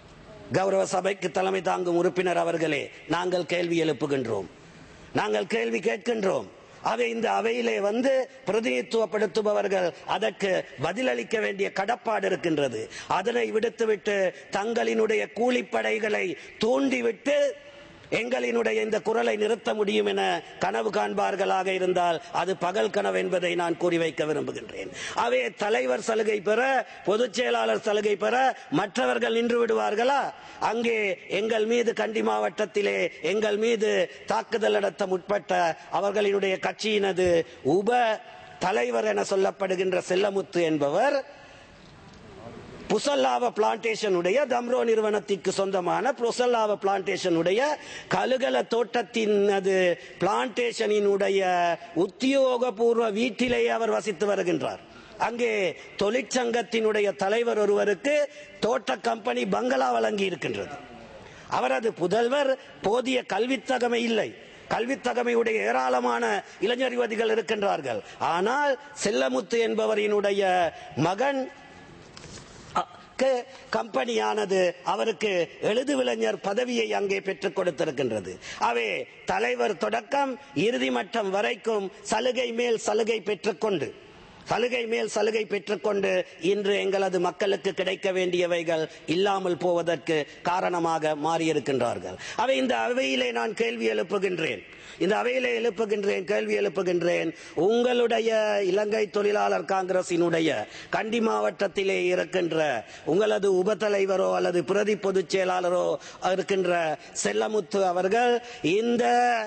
கௌரவ சபைக்கு தலைமை தாங்கும் உறுப்பினர் அவர்களே, நாங்கள் கேள்வி எழுப்புகின்றோம், நாங்கள் கேள்வி கேட்கின்றோம். அவை இந்த அவையிலே வந்து பிரதிநிதித்துவப்படுத்துபவர்கள் அதற்கு பதிலளிக்க வேண்டிய கடப்பாடு இருக்கின்றது. அதனை விடுத்துவிட்டு தங்களினுடைய கூலிப்படைகளை தூண்டிவிட்டு எங்களினுடைய இந்த குரலை நிறுத்த முடியும் என கனவு காண்பார்களாக இருந்தால் அது பகல் கனவு என்பதை நான் கூறி வைக்க விரும்புகின்றேன். அவை தலைவர் சலுகை பெற, பொதுச் செயலாளர் சலுகை பெற மற்றவர்கள் நின்று விடுவார்களா? அங்கே எங்கள் மீது கண்டி மாவட்டத்திலே எங்கள் மீது தாக்குதல் நடத்த முற்பட்ட அவர்களினுடைய கட்சியினது உப தலைவர் என சொல்லப்படுகின்ற செல்லமுத்து என்பவர் புசல்லாவ பிளான்டேஷன் உடைய தம்ரோ நிறுவனத்திற்கு சொந்தமான புசல்லாவ பிளான்டேஷன் உடைய கழுகல தோட்டத்தின் பிளான்டேஷனினுடைய உத்தியோகபூர்வ வீட்டிலேயே அவர் வசித்து வருகின்றார். அங்கே தொழிற்சங்கத்தினுடைய தலைவர் ஒருவருக்கு தோட்ட கம்பெனி பங்களா வழங்கி இருக்கின்றது. அவரது புதல்வர் போதிய கல்வித்தகமை இல்லை, கல்வித்தகமையுடைய ஏராளமான இளைஞர் யுவதிகள் இருக்கின்றார்கள். ஆனால் செல்லமுத்து என்பவரினுடைய மகன் அவருக்கு கம்பெனியானது அவருக்கு எழுதுவிளைஞர் பதவியை அங்கே பெற்றுக் கொடுத்திருக்கின்றது. அவை தலைவர் தொடக்கம் இறுதி மட்டம் வரைக்கும் சலுகை மேல் சலுகை பெற்றுக்கொண்டு சலுகை மேல் சலுகை பெற்றுக்கொண்டு இன்று எங்களது மக்களுக்கு கிடைக்க வேண்டியவைகள் இல்லாமல் போவதற்கு காரணமாக மாறியிருக்கின்றார்கள். அவை இந்த அவையிலே நான் கேள்வி எழுப்புகின்றேன் இந்த அவையிலே எழுப்புகின்றேன் கேள்வி எழுப்புகின்றேன் உங்களுடைய இலங்கை தொழிலாளர் காங்கிரசினுடைய கண்டி மாவட்டத்திலே இருக்கின்ற உங்களது உப தலைவரோ அல்லது பிரதி பொதுச் செயலாளரோ இருக்கின்ற செல்லமுத்து அவர்கள் இந்த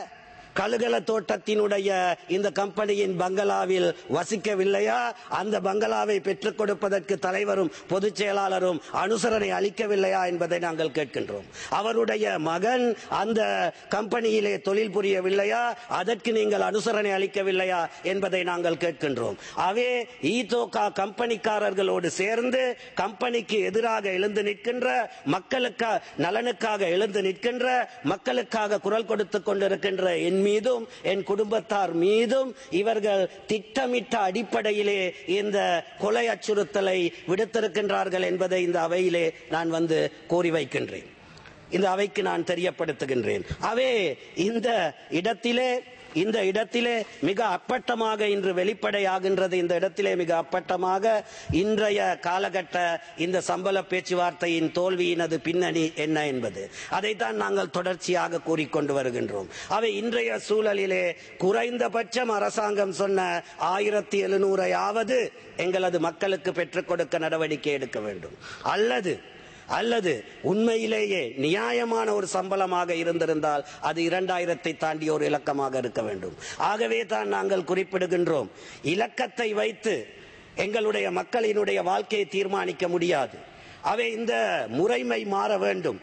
கழுகல தோட்டத்தினுடைய இந்த கம்பெனியின் பங்களாவில் வசிக்கவில்லையா? அந்த பங்களாவை பெற்றுக் கொடுப்பதற்கு தலைவரும் பொதுச் செயலாளரும் அனுசரணை அளிக்கவில்லையா என்பதை நாங்கள் கேட்கின்றோம். அவருடைய மகன் அந்த கம்பெனியிலே தொழில் புரியவில்லையா? அதற்கு நீங்கள் அனுசரணை அளிக்கவில்லையா என்பதை நாங்கள் கேட்கின்றோம். அவே ஈதோகா கம்பெனிக்காரர்களோடு சேர்ந்து கம்பெனிக்கு எதிராக எழுந்து நிற்கின்ற மக்களுக்கு நலனுக்காக எழுந்து நிற்கின்ற மக்களுக்காக குரல் கொடுத்துக் கொண்டிருக்கின்ற என் மீதும் என் குடும்பத்தார் மீதும் இவர்கள் திட்டமிட்ட அடிப்படையிலே இந்த கொலை அச்சுறுத்தலை விடுத்திருக்கின்றார்கள் என்பதை இந்த அவையிலே நான் வந்து கோரி வைக்கின்றேன். இந்த அவைக்கு நான் தெரியப்படுத்துகின்றேன். அவே இந்த இடத்திலே இந்த இடத்திலே மிக அப்பட்டமாக இன்று வெளிப்படையாகின்றது. இந்த இடத்திலே மிக அப்பட்டமாக இன்றைய காலகட்ட இந்த சம்பள பேச்சுவார்த்தையின் தோல்வியினது பின்னணி என்ன என்பது அதைத்தான் நாங்கள் தொடர்ச்சியாக கூறிக்கொண்டு வருகின்றோம். அவை இன்றைய சூழலிலே குறைந்தபட்சம் அரசாங்கம் சொன்ன ஆயிரத்தி எழுநூறையாவது எங்களது மக்களுக்கு பெற்றுக் கொடுக்க நடவடிக்கை எடுக்க வேண்டும். அல்லது அல்லது உண்மையிலேயே நியாயமான ஒரு சம்பளமாக இருந்திருந்தால் அது இரண்டாயிரத்தை தாண்டிய ஒரு இலக்கமாக இருக்க வேண்டும். ஆகவே தான் நாங்கள் குறிப்பிடுகின்றோம், இலக்கத்தை வைத்து எங்களுடைய மக்களினுடைய வாழ்க்கையை தீர்மானிக்க முடியாது. அவை இந்த முறைமை மாற வேண்டும்.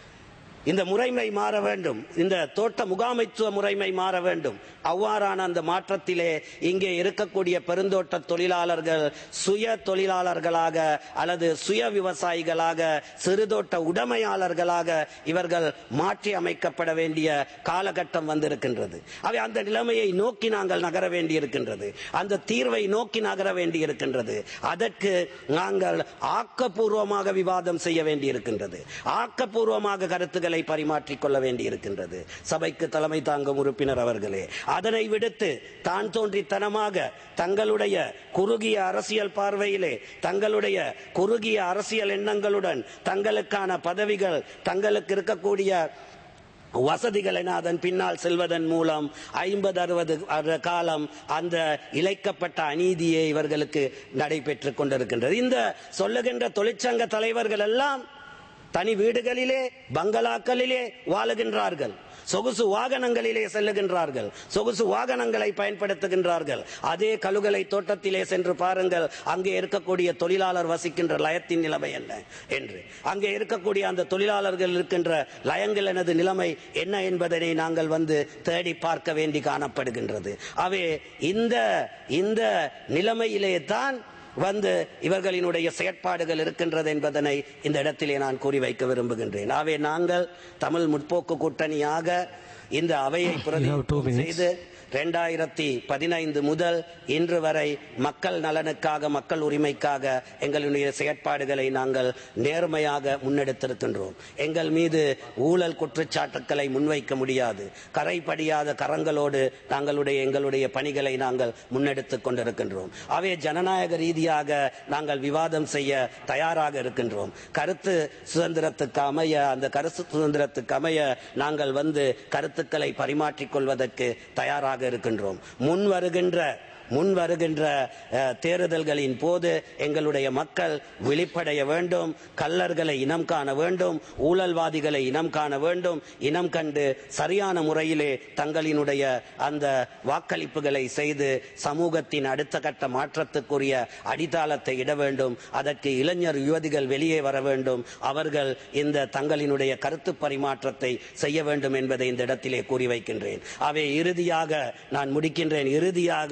இந்த முறைமை மாற வேண்டும். இந்த தோட்ட முகாமைத்துவ முறைமை மாற வேண்டும். அவ்வாறான அந்த மாற்றத்திலே இங்கே இருக்கக்கூடிய பெருந்தோட்ட தொழிலாளர்கள் சுய தொழிலாளர்களாக அல்லது சுய விவசாயிகளாக சிறுதோட்ட உடைமையாளர்களாக இவர்கள் மாற்றி அமைக்கப்பட வேண்டிய காலகட்டம் வந்திருக்கின்றது. அவை அந்த நிலைமையை நோக்கி நாங்கள் நகர வேண்டியிருக்கின்றது. அந்த தீர்வை நோக்கி நகர வேண்டியிருக்கின்றது. அதற்கு நாங்கள் ஆக்கப்பூர்வமாக விவாதம் செய்ய வேண்டியிருக்கின்றது. ஆக்கப்பூர்வமாக கருத்துக்களை பரிமாற்றிக் கொள்ள வேண்டியிருக்கின்றது. சபைக்கு தலைமை தாங்கும் உறுப்பினர் அவர்களே, அதனை விடுத்து தான் தோன்றித்தனமாக தங்களுடைய குறுகிய அரசியல் பார்வையிலே தங்களுடைய குறுகிய அரசியல் எண்ணங்களுடன் தங்களுக்கான பதவிகள் தங்களுக்கு இருக்கக்கூடிய வசதிகள் என அதன் பின்னால் செல்வதன் மூலம் ஐம்பது அறுபது காலம் அந்த இழைக்கப்பட்ட அநீதியை இவர்களுக்கு நடைபெற்றுக் கொண்டிருக்கின்றது. இந்த சொல்லுகின்ற தொழிற்சங்க தலைவர்கள் எல்லாம் தனி வீடுகளிலே பங்களாக்களிலே வாழுகின்றார்கள். சொகுசு வாகனங்களிலே செல்லுகின்றார்கள். சொகுசு வாகனங்களை பயன்படுத்துகின்றார்கள். அதே கழுகலை தோட்டத்திலே சென்று பாருங்கள், அங்கே இருக்கக்கூடிய தொழிலாளர் வசிக்கின்ற லயத்தின் நிலைமை என்ன என்று. அங்கே இருக்கக்கூடிய அந்த தொழிலாளர்கள் இருக்கின்ற லயங்களது நிலைமை என்ன என்பதனை நாங்கள் வந்து தேடி பார்க்க வேண்டி காணப்படுகின்றது. அவே இந்த இந்த நிலைமையிலே தான் வந்து இவர்களினுடைய செயற்பாடுகள் இருக்கின்றது என்பதனை இந்த இடத்திலே நான் கூறி வைக்க விரும்புகின்றேன். ஆகவே நாங்கள் தமிழ் முற்போக்கு கூட்டணியாக இந்த அவையை பிரதிநிதித்துவம் செய்து இரண்டாயிரத்தி பதினைந்து முதல் இன்று வரை மக்கள் நலனுக்காக மக்கள் உரிமைக்காக எங்களுடைய செயற்பாடுகளை நாங்கள் நேர்மையாக முன்னெடுத்திருக்கின்றோம். எங்கள் மீது ஊழல் குற்றச்சாட்டுக்களை முன்வைக்க முடியாது. கரைபடியாத கரங்களோடு நாங்களுடைய எங்களுடைய பணிகளை நாங்கள் முன்னெடுத்துக் கொண்டிருக்கின்றோம். அவை ஜனநாயக ரீதியாக நாங்கள் விவாதம் செய்ய தயாராக இருக்கின்றோம். கருத்து சுதந்திரத்துக்கு அமைய அந்த கருத்து சுதந்திரத்துக்கு அமைய நாங்கள் வந்து கருத்துக்களை பரிமாற்றிக் கொள்வதற்கு தயாராக இருக்கின்றோம். முன் வருகின்ற முன் வருகின்ற தேர்தல்களின் போது எங்களுடைய மக்கள் விழிப்படைய வேண்டும். கள்ளர்களை இனம் காண வேண்டும். ஊழல்வாதிகளை இனம் காண வேண்டும். இனம் கண்டு சரியான முறையிலே தங்களினுடைய அந்த வாக்களிப்புகளை செய்து சமூகத்தின் அடுத்த கட்ட மாற்றத்துக்குரிய அடித்தளத்தை இட வேண்டும். அதற்கு இளைஞர் யுவதிகள் வெளியே வர வேண்டும். அவர்கள் இந்த தங்களினுடைய கருத்து பரிமாற்றத்தை செய்ய வேண்டும் என்பதை இந்த இடத்திலே கூறி வைக்கின்றேன். அவை இறுதியாக நான் முடிக்கின்றேன். இறுதியாக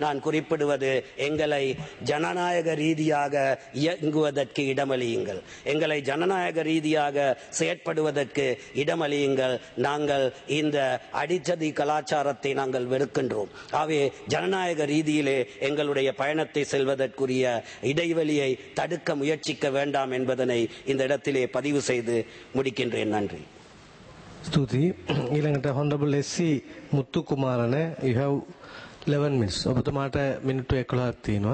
நான் குறிப்பிடுவது எங்களை ஜனநாயக ரீதியாக இயங்குவதற்கு இடமளியுங்கள், எங்களை ஜனநாயக ரீதியாக செயற்படுவதற்கு இடமளியுங்கள். நாங்கள் இந்த அடிச்சதி கலாச்சாரத்தை நாங்கள் வெறுக்கின்றோம். ஆகவே ஜனநாயக ரீதியிலே எங்களுடைய பயணத்தை செல்வதற்குரிய இடைவெளியை தடுக்க முயற்சிக்க வேண்டாம் என்பதனை இந்த இடத்திலே பதிவு செய்து முடிக்கின்றேன். நன்றி. ස්තුතියි. ඊළඟට හොන්ඩබල් එස්.සී. මුත්තු කුමාරන, you have eleven minutes. ඔබතුමාට මිනිත්තු එකොළහක් තියෙනවා.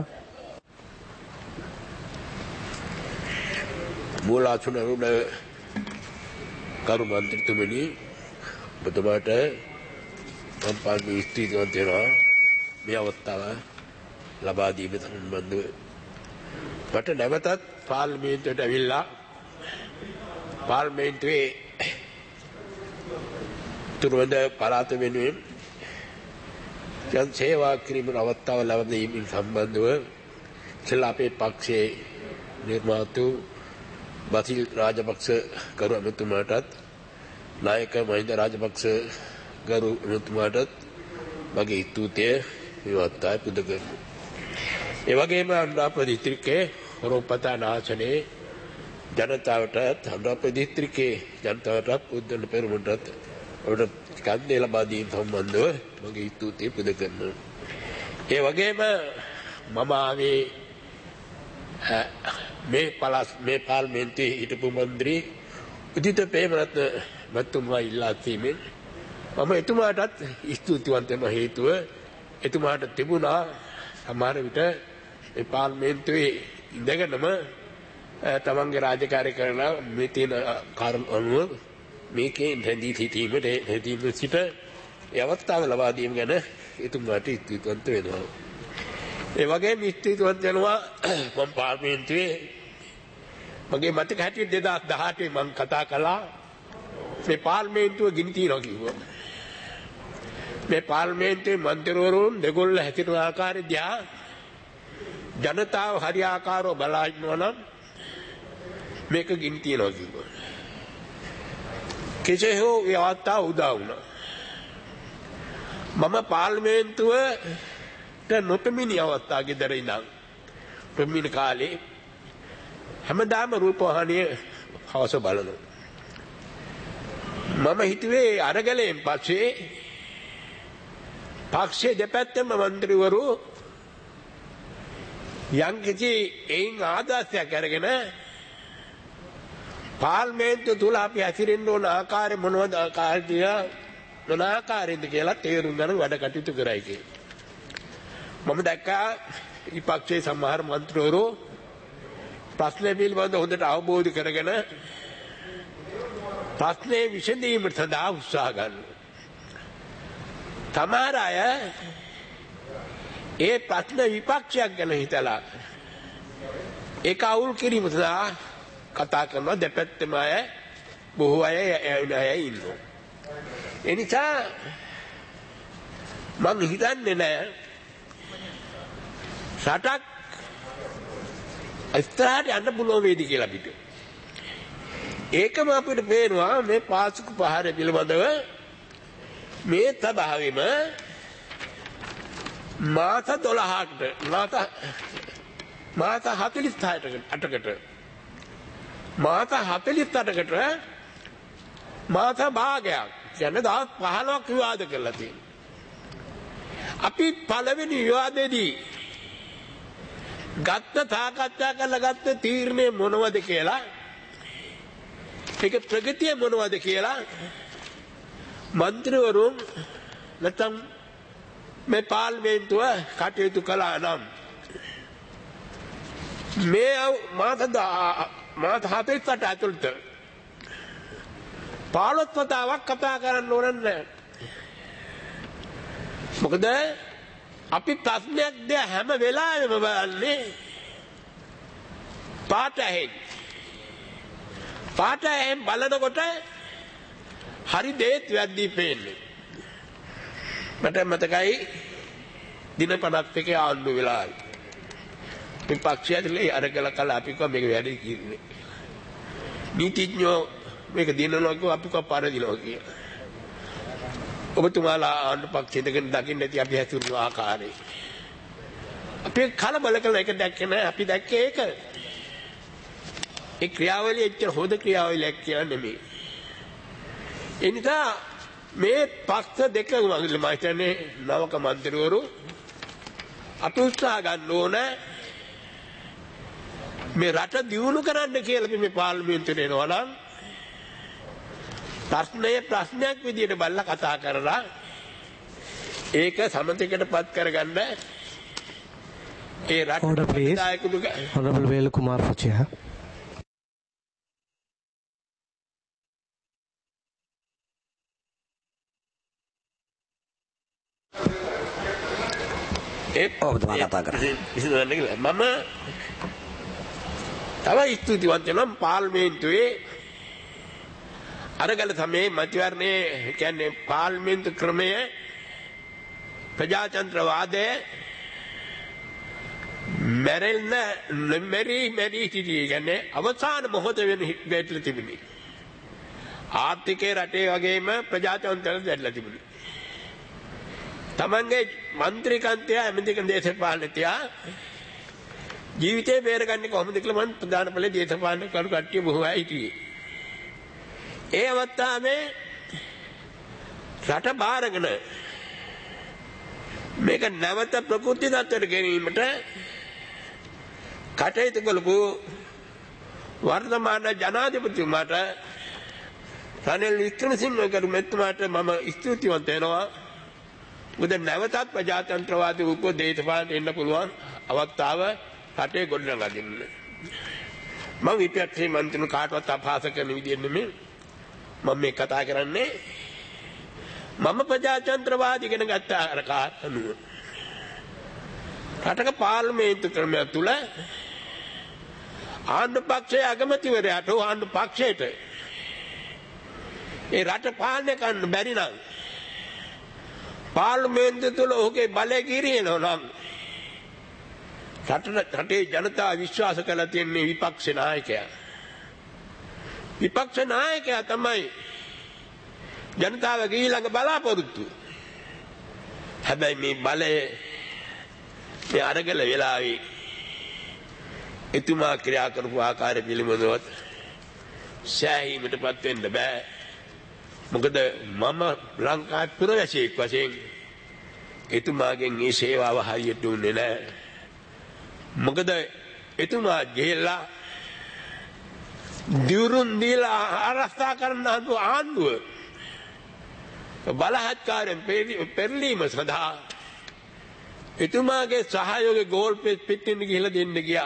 මූලාසනරුණ කරු මන්ත්‍රීතුමනි, ඔබතුමාට මම පාර්ලිමේන්තු ස්තුතිවන්ත වෙනවා මේ අවස්ථාව ලබා දීම සම්බන්ධව. මට නැවතත් පාර්ලිමේන්තුවට ඇවිල්ලා පාර්ලිමේන්තුවේ තුරුවද පළාත වෙනුවෙන් ජන සේවා කිරීමේ අවස්ථාව ලබා දීමෙන් සම්බන්ධව ඉස්සෙල්ලා අපේ පක්ෂයේ නිර්මාතු බසිල් රාජපක්ෂ කරු අමතුමාටත් නායක මහින්ද රාජපක්ෂ කරු අමතුමාටත් මගේ ස්තුතිය මේ වතාවේ පුද කරනවා. ඒ වගේම අනුරාධපුර දිස්ත්‍රික්කයේ හොරොපතා නාශනයේ ජනතාවටත් අනුරාධපුර දිස්ත්‍රික්කයේ ජනතාවටත් උද්දන පෙරමුණටත් ඔබට කන්දේ ලබා දීම සම්බන්ධව මගේ ස්තුතිය පුද කරනවා. ඒ වගේම මම ආවේ මේ පළාත් මේ පාර්ලිමේන්තුවේ හිටපු මන්ත්‍රී උදිත ප්‍රේමරත්න මහත්මයා ඉල්ලා සිටීමෙන් මම එතුමාටත් ස්තුතිවන්ත වෙන හේතුව එතුමාට තිබුණා සමහර විට මේ පාර්ලිමේන්තුවේ ඉඳගෙනම තමන්ගේ රාජකාරී කරන මේ තියෙන කාරණා අනුව මේකේ රැඳී සිටීමට රැඳී සිට ඒ අවස්ථාව ලබා දීම ගැන එතුමාට ස්තුතිවන්ත වෙනවා. ඒ වගේම ස්තුතිවන්ත වෙනවා මම පාර්ලිමේන්තුවේ මගේ මතක හැටියට දෙදාස් දහඅටේ මම කතා කළා මේ පාර්ලිමේන්තුව ගිනි තියනවා කිව්වා. මේ පාර්ලිමේන්තුවේ මන්ත්‍රීවරුන් දෙගොල්ල හැසිරෙන ආකාරය දිහා ජනතාව හරියාකාරව බලා ඉන්නවා නම් මේක ගිනි තියනවා කිව්වා. කෙසේ හෝ ඒ අවස්ථාව උදා වුණා. මම පාර්ලිමේන්තුවට නොපෙමිණි අවස්ථාවේ ගෙදර ඉඳන් පෙමිණි කාලේ හැමදාම රූපවාහිනිය හවස බලනවා. මම හිතුවේ අරගලයෙන් පස්සේ පක්ෂයේ දෙපැත්තම මන්ත්‍රීවරු යම් කිසි එයින් ආදර්ශයක් අරගෙන පාර්ලිමේන්තුව තුල අපි හැසිරෙන්න ඕන ආකාරය මොනවද ආකාරය මොන ආකාරයෙන්ද කියලා තේරුම් ගන්න වැඩ කටයුතු කරයි කියලා. මම දැක්කා විපක්ෂයේ සමහර මන්ත්‍රීවරු ප්‍රශ්න පිළිබඳව හොඳට අවබෝධ කරගෙන ප්‍රශ්නේ විසඳීමට සඳහා උත්සාහ ගන්නවා. සමහර අය ඒ ප්‍රශ්න විපක්ෂයක් ගැන හිතලා ඒක අවුල් කිරීම සඳහා කතා කරනවා. දෙපැත්තම අය බොහෝ අය අය ඉන්නවා. ඒ නිසා මම හිතන්නේ නෑ රටක් ඉස්සරහට යන්න පුළුවන් වේවි කියලා අපිට. ඒකම අපිට පේනවා මේ පාසුක පහර පිළිබඳව මේ සභාවෙම මාස දොළහකට මාස මාස හතළිස් අටකට මාස හතළිස් අටකට මාස භාගයක් කියන්නේ දවස් පහළොවක් විවාද කරලා තියෙනවා. අපි පළවෙනි විවාදෙදී ගත්ත සාකච්ඡා කරලා ගත්ත තීරණය මොනවද කියලා ඒක ප්‍රගතිය මොනවද කියලා මන්ත්‍රීවරුන් නැත්නම් මේ පාර්ලිමේන්තුව කටයුතු කළා නම් මේ මාස මාස හතළිස් අට ඇතුළත පළොස් වතාවක් කතා කරන්න ඕන නැහැ. මොකද අපි ප්‍රශ්නයක් ද හැම වෙලාවෙම බලන්නේ පාට ඇහෙන් පාට ඇහෙන් බලනකොට හරි දේත් වැද්දී පේන්නේ. මට මතකයි දින පනස් එකේ ආණ්ඩු වෙලාවේ මේ පක්ෂය ඇතුලේ අරගල කළා අපි කව මේක වැඩි කිව්වේ. නීතිඥයෝ මේක දිනනවා කිව්වා අපි කව පරදිනවා කියලා. ඔබතුමාලා ආණ්ඩු පක්ෂයේ දෙකෙන් දකින්න ඇති අපි හැසිරුණු ආකාරය. අපි කලබල කළ එක දැක්කේ නැහැ. අපි දැක්කේ ඒක. ඒ ක්‍රියාවලිය එච්චර හොඳ ක්‍රියාවලියක් කියලා නෙමෙයි. ඒ නිසා මේ පක්ෂ දෙක මම හිතන්නේ නවක මන්ත්‍රීවරු අපි උත්සාහ ගන්න ඕන මේ රට දියුණු කරන්න කියලා මේ පාර්ලිමේන්තුවේ එනවා නම් ප්‍රශ්නය ප්‍රශ්නයක් විදියට බලලා කතා කරලා ඒක සමතයකටපත් කරගන්න ඒ රට Order please. Honorable Velu Kumar for chair. ඔබතුමා කතා කරන්නේ. මම තව ස්තුතිවන්ත වෙනවා පාර්ලිමේන්තුවේ අරගල සමයේ මැතිවරණයේ කියන්නේ පාර්ලිමේන්තු ක්‍රමය ප්‍රජාතන්ත්‍රවාදය මැරෙන්න මෙරි මෙරි සිටි කියන්නේ අවසාන මොහොත වෙන වෙట్లా තිබුණේ. ආර්ථිකේ රටේ වගේම ප්‍රජාතන්ත්‍රය දැඩලා තිබුණේ. තමන්ගේ മന്ത്രിකන්තය ඇමරිකන් දේශපාලනය ජීවිතේ බේරගන්නේ කොහොමද කියලා මම ප්‍රධාන පළේ දේශපාලන කරු කට්ටිය බොහෝ අය හිටියේ. ඒ අවස්ථාවේ රට බාරගෙන මේක නැවත ප්‍රකෘති තත්ත්වයට ගෙනීමට කටයුතු කළපු වර්තමාන ජනාධිපතිතුමාට රනිල් වික්‍රමසිංහ කරුමැතිතුමාට මම ස්තුතිවන්ත වෙනවා. උද නැවතත් ප්‍රජාතන්ත්‍රවාදී උපදේශපාලනයට එන්න පුළුවන් අවස්ථාව රටේ ගොඩනගා දෙන්න. මම විපක්ෂයේ මන්ත්‍රී කාටවත් අපහාස කරන විදිහ නෙමෙයි මම මේ කතා කරන්නේ. මම ප්‍රජාතන්ත්‍රවාදී ඉගෙන ගත්ත අර කාරණුව. රටක පාර්ලිමේන්තු ක්‍රමය තුල ආණ්ඩු පක්ෂයේ අගමැතිවරයාට ආණ්ඩු පක්ෂයට ඒ රට පාලනය කරන්න බැරි නම් පාර්ලිමේන්තු තුල ඔහුගේ බලය කිරිනවා නම් රටේ ජනතාව විශ්වාස කරලා තියෙන විපක්ෂ නායකයා. විපක්ෂ නායකයා තමයි ජනතාවගේ ඊළඟ බලාපොරොත්තු. හැබැයි මේ බලය මේ අරගල වෙලාවේ එතුමා ක්‍රියා කරපු ආකාරය පිළිබඳව සෑහීමටපත් වෙන්න බෑ. මොකද මම ලංකාවේ පුරවැසියෙක් වශයෙන් එතුමාගෙන් මේ සේවාව හරියට දුන්නේ නැහැ. මොකද එතුමා ගෙල්ලා දියුරුන් දීලා ආරක්ෂා කරන ආණ්ඩුව බලහත්කාරයෙන් පෙරලීම සඳහා එතුමාගේ සහයෝගය ගෝල්පේ පිටින් ගිහිලා දෙන්න ගියා.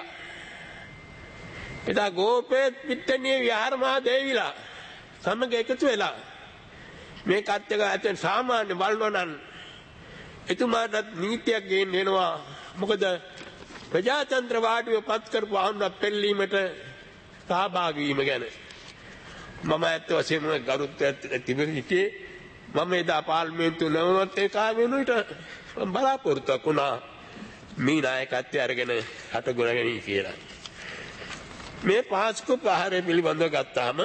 එදා ගෝල්පේ පිටින්නේ විහාරමහා දේවිලා සමග එකතු වෙලා මේ කත්‍යක ඇතෙන් සාමාන්‍ය බලනවා නම් එතුමාට නීතියක් ගේන්න වෙනවා. මොකද ප්‍රජාතන්ත්‍රවාදීව පත් කරපු ආණ්ඩුව පෙරලීමට සහභාගී වීම ගැන මම ඇත්ත වශයෙන්ම ගරුත්වයක් තිබෙන්නේ. මම එදා පාර්ලිමේන්තුව නවනත් ඒ කාමෙනුට බලාපොරොත්තුවක් වුණා මේ නායකත්වය අරගෙන රට ගොඩනගනී කියලා. මේ පාස්කු ප්‍රහාරය පිළිබඳව ගත්තාම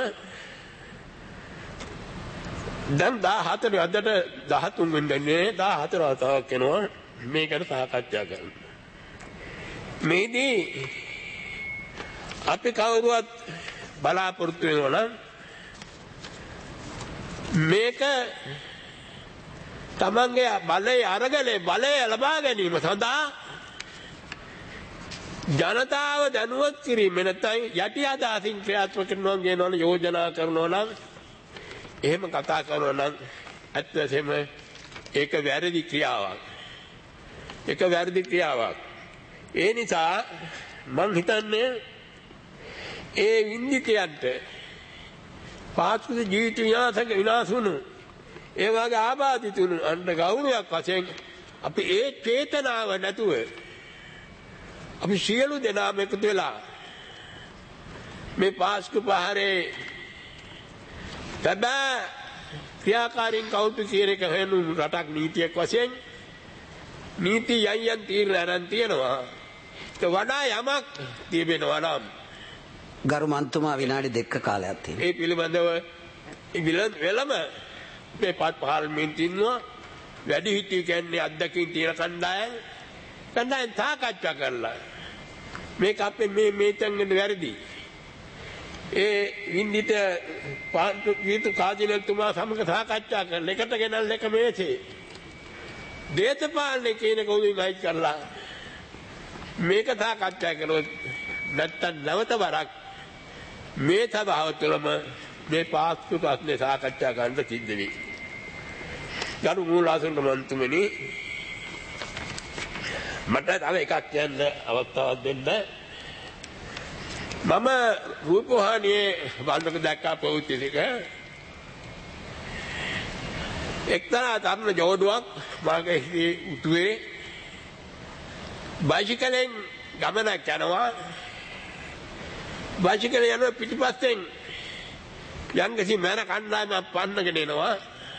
දැන් දාහතර අදට දහතුන් වෙනිදානේ දාහතර වතාවක් වෙනවා මේකට සාකච්ඡා කරන්න. මේදී අපි කවුරුවත් බලාපොරොත්තු වෙනවා නම් මේක තමන්ගේ බලය අරගලේ බලය ලබා ගැනීම සඳහා ජනතාව දැනුවත් කිරීම නැත්නම් යටි අදහසින් ක්‍රියාත්මක කරනවා කියනවා යෝජනා කරනවා නම් එහෙම කතා කරනවා නම් ඇත්ත වශයෙන්ම ඒක වැරදි ක්‍රියාවක්. ඒක වැරදි ක්‍රියාවක්. ඒ නිසා මම හිතන්නේ ඒ වින්දිතයන්ට පාස්කු ජීවිත විනාශක විනාශ වුණු ඒ වගේ ආබාධිතුණු අන්න ගෞරවයක් වශයෙන් අපි ඒ චේතනාව නැතුව අපි සියලු දෙනාම එකතු වෙලා මේ පාස්කු ප්‍රහාරේ තබා ක්‍රියාකාරීන් කවුද කියන එක හොයනු රටක් නීතියක් වශයෙන් නීති යයන් තීරණ අරන් තියෙනවා. ඒ වඩා යමක් තිබෙනවා නම් ගරු මන්තුමා විනාඩි දෙකක කාලයක් තියෙනවා. ඒ පිළිබඳව ඉවිලන් වෙලම මේ පාර්ලිමේන්තුවේ වැඩි හිටිය කියන්නේ අධ්‍යක්ෂින් තියෙන කණ්ඩායම් කණ්ඩායම් සාකච්ඡා කරලා මේක අපේ මේ මේ තැන්වල වැරදි. ඒ වින්දිත පාන්තු කාජිනල්තුමා සමග සාකච්ඡා කරලා එකට ගෙනල්ලා එක මේසේ දේශපාලනේ කියන කවුරුන් අයිත් කරලා මේක සාකච්ඡා කළොත් නැත්තම් නැවත වරක් මේ සභාව තුළම මේ පාස්තු ප්‍රශ්නේ සාකච්ඡා කරන්න සිද්ධ වෙයි. ගරු මූලාසන මන්ත්‍රීතුමනි මට තව එකක් කියන්න අවස්ථාවක් දෙන්න. මම රූපවාහිනියේ වල්මක දැක්කා පොතේ එක එක්තරා තරුණ ජෝඩුවක් මාගේ උතුවේ බයිසිකලෙන් ගමනක් යනවා. බයිසිකල යන පිටිපස්සෙන් යංගසි මන කණ්ඩායමක් පන්නගෙන එනවා.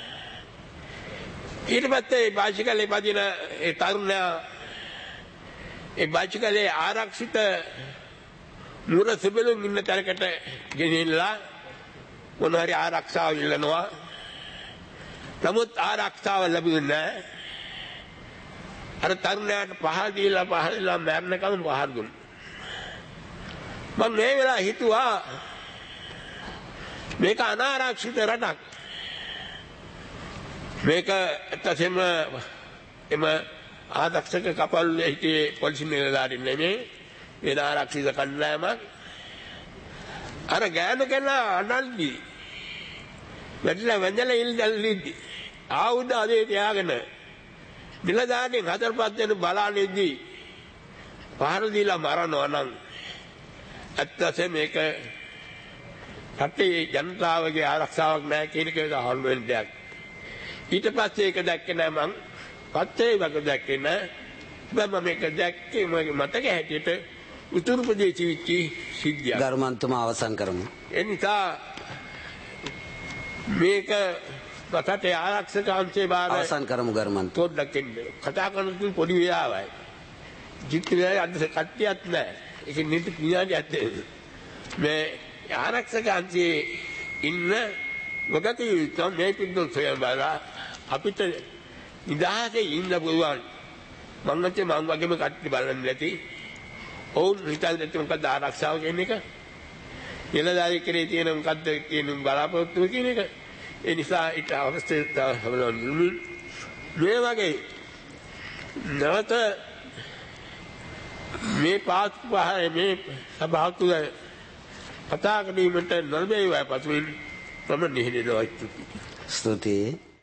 ඊට පස්සේ බයිසිකලේ පදින ඒ තරුණයා ඒ බයිසිකලේ ආරක්ෂිත මුර සෙබළුන් ඉන්න තැනකට ගෙනියලා මොන හරි ආරක්ෂාව ඉල්ලනවා. නමුත් ආරක්ෂාව ලැබුණේ නැහැ. අර තරුණයාට පහර දීලා පහරලා මරණකම් පහර දුන්නා. මම මේ වෙලාව හිතුවා මේක අනාරක්ෂිත රටක්. මේක ඇත්තටම එම ආරක්ෂක කපල් හිටියේ පොලිසිය නිලධාරීන් නෙමෙයි. ඒ ආරක්ෂිත කණ්ඩායමක්. අර ගෑනු කෙනා අනල්දි වැටලා වැඳලා ඉල්ලල්ලිදි ආයුධ අදේ තියාගෙන නිලධාරීන් හතර පහ දෙනෙක් බලන්නේදී පහර දීලා මරනවා නම් ඇත්තටම මේක රටේ ජනතාවගේ ආරක්ෂාවක් නැහැ කියන එක අහන්න වෙන දෙයක්. ඊට පස්සේ ඒක දැක්කේ නෑ මං. පස්සේ වගේ දැක්කේ නෑ. මම මේක දැක්කේ මගේ මතක හැටියට උතුරු ප්‍රදේශයේ විචි සිද්ධියක්. ගරුමන්තුමා අවසන් කරමු. ඒ නිසා මේක රටේ ආරක්ෂක අංශේ බාර අවසන් කරමු ගරුමන්තු. පොඩ්ඩක් එන්න. කතා කරන තුන් පොඩි වෙලාවයි. ජීවිතේ අද කට්ටියක් නෑ. ඒක නිත පියාණියක් දෙන්නේ. මේ ආරක්ෂක අංශයේ ඉන්න වගකී තමයි පිටු සොයලා අපිට නිදහසේ ඉන්න පුළුවන්. මම නැත්නම් මම වගේම කට්ටිය බලන්නේ නැති. ඔවුන් හිතන්නේ මොකද ආරක්ෂාව කියන එක? නිලධාරී කෙරේ තියෙන මොකද්ද කියන බලාපොරොත්තු කියන එක. ඒ නිසා ඊට අවස්ථාව මේ වගේ නැවත මේ පාස් පහේ මේ සභාව තුළ කතා කිරීමට නොලැබෙයි වයි පසුවෙන් මම නිහිරව ස්තුතියි. ස්තුතියි.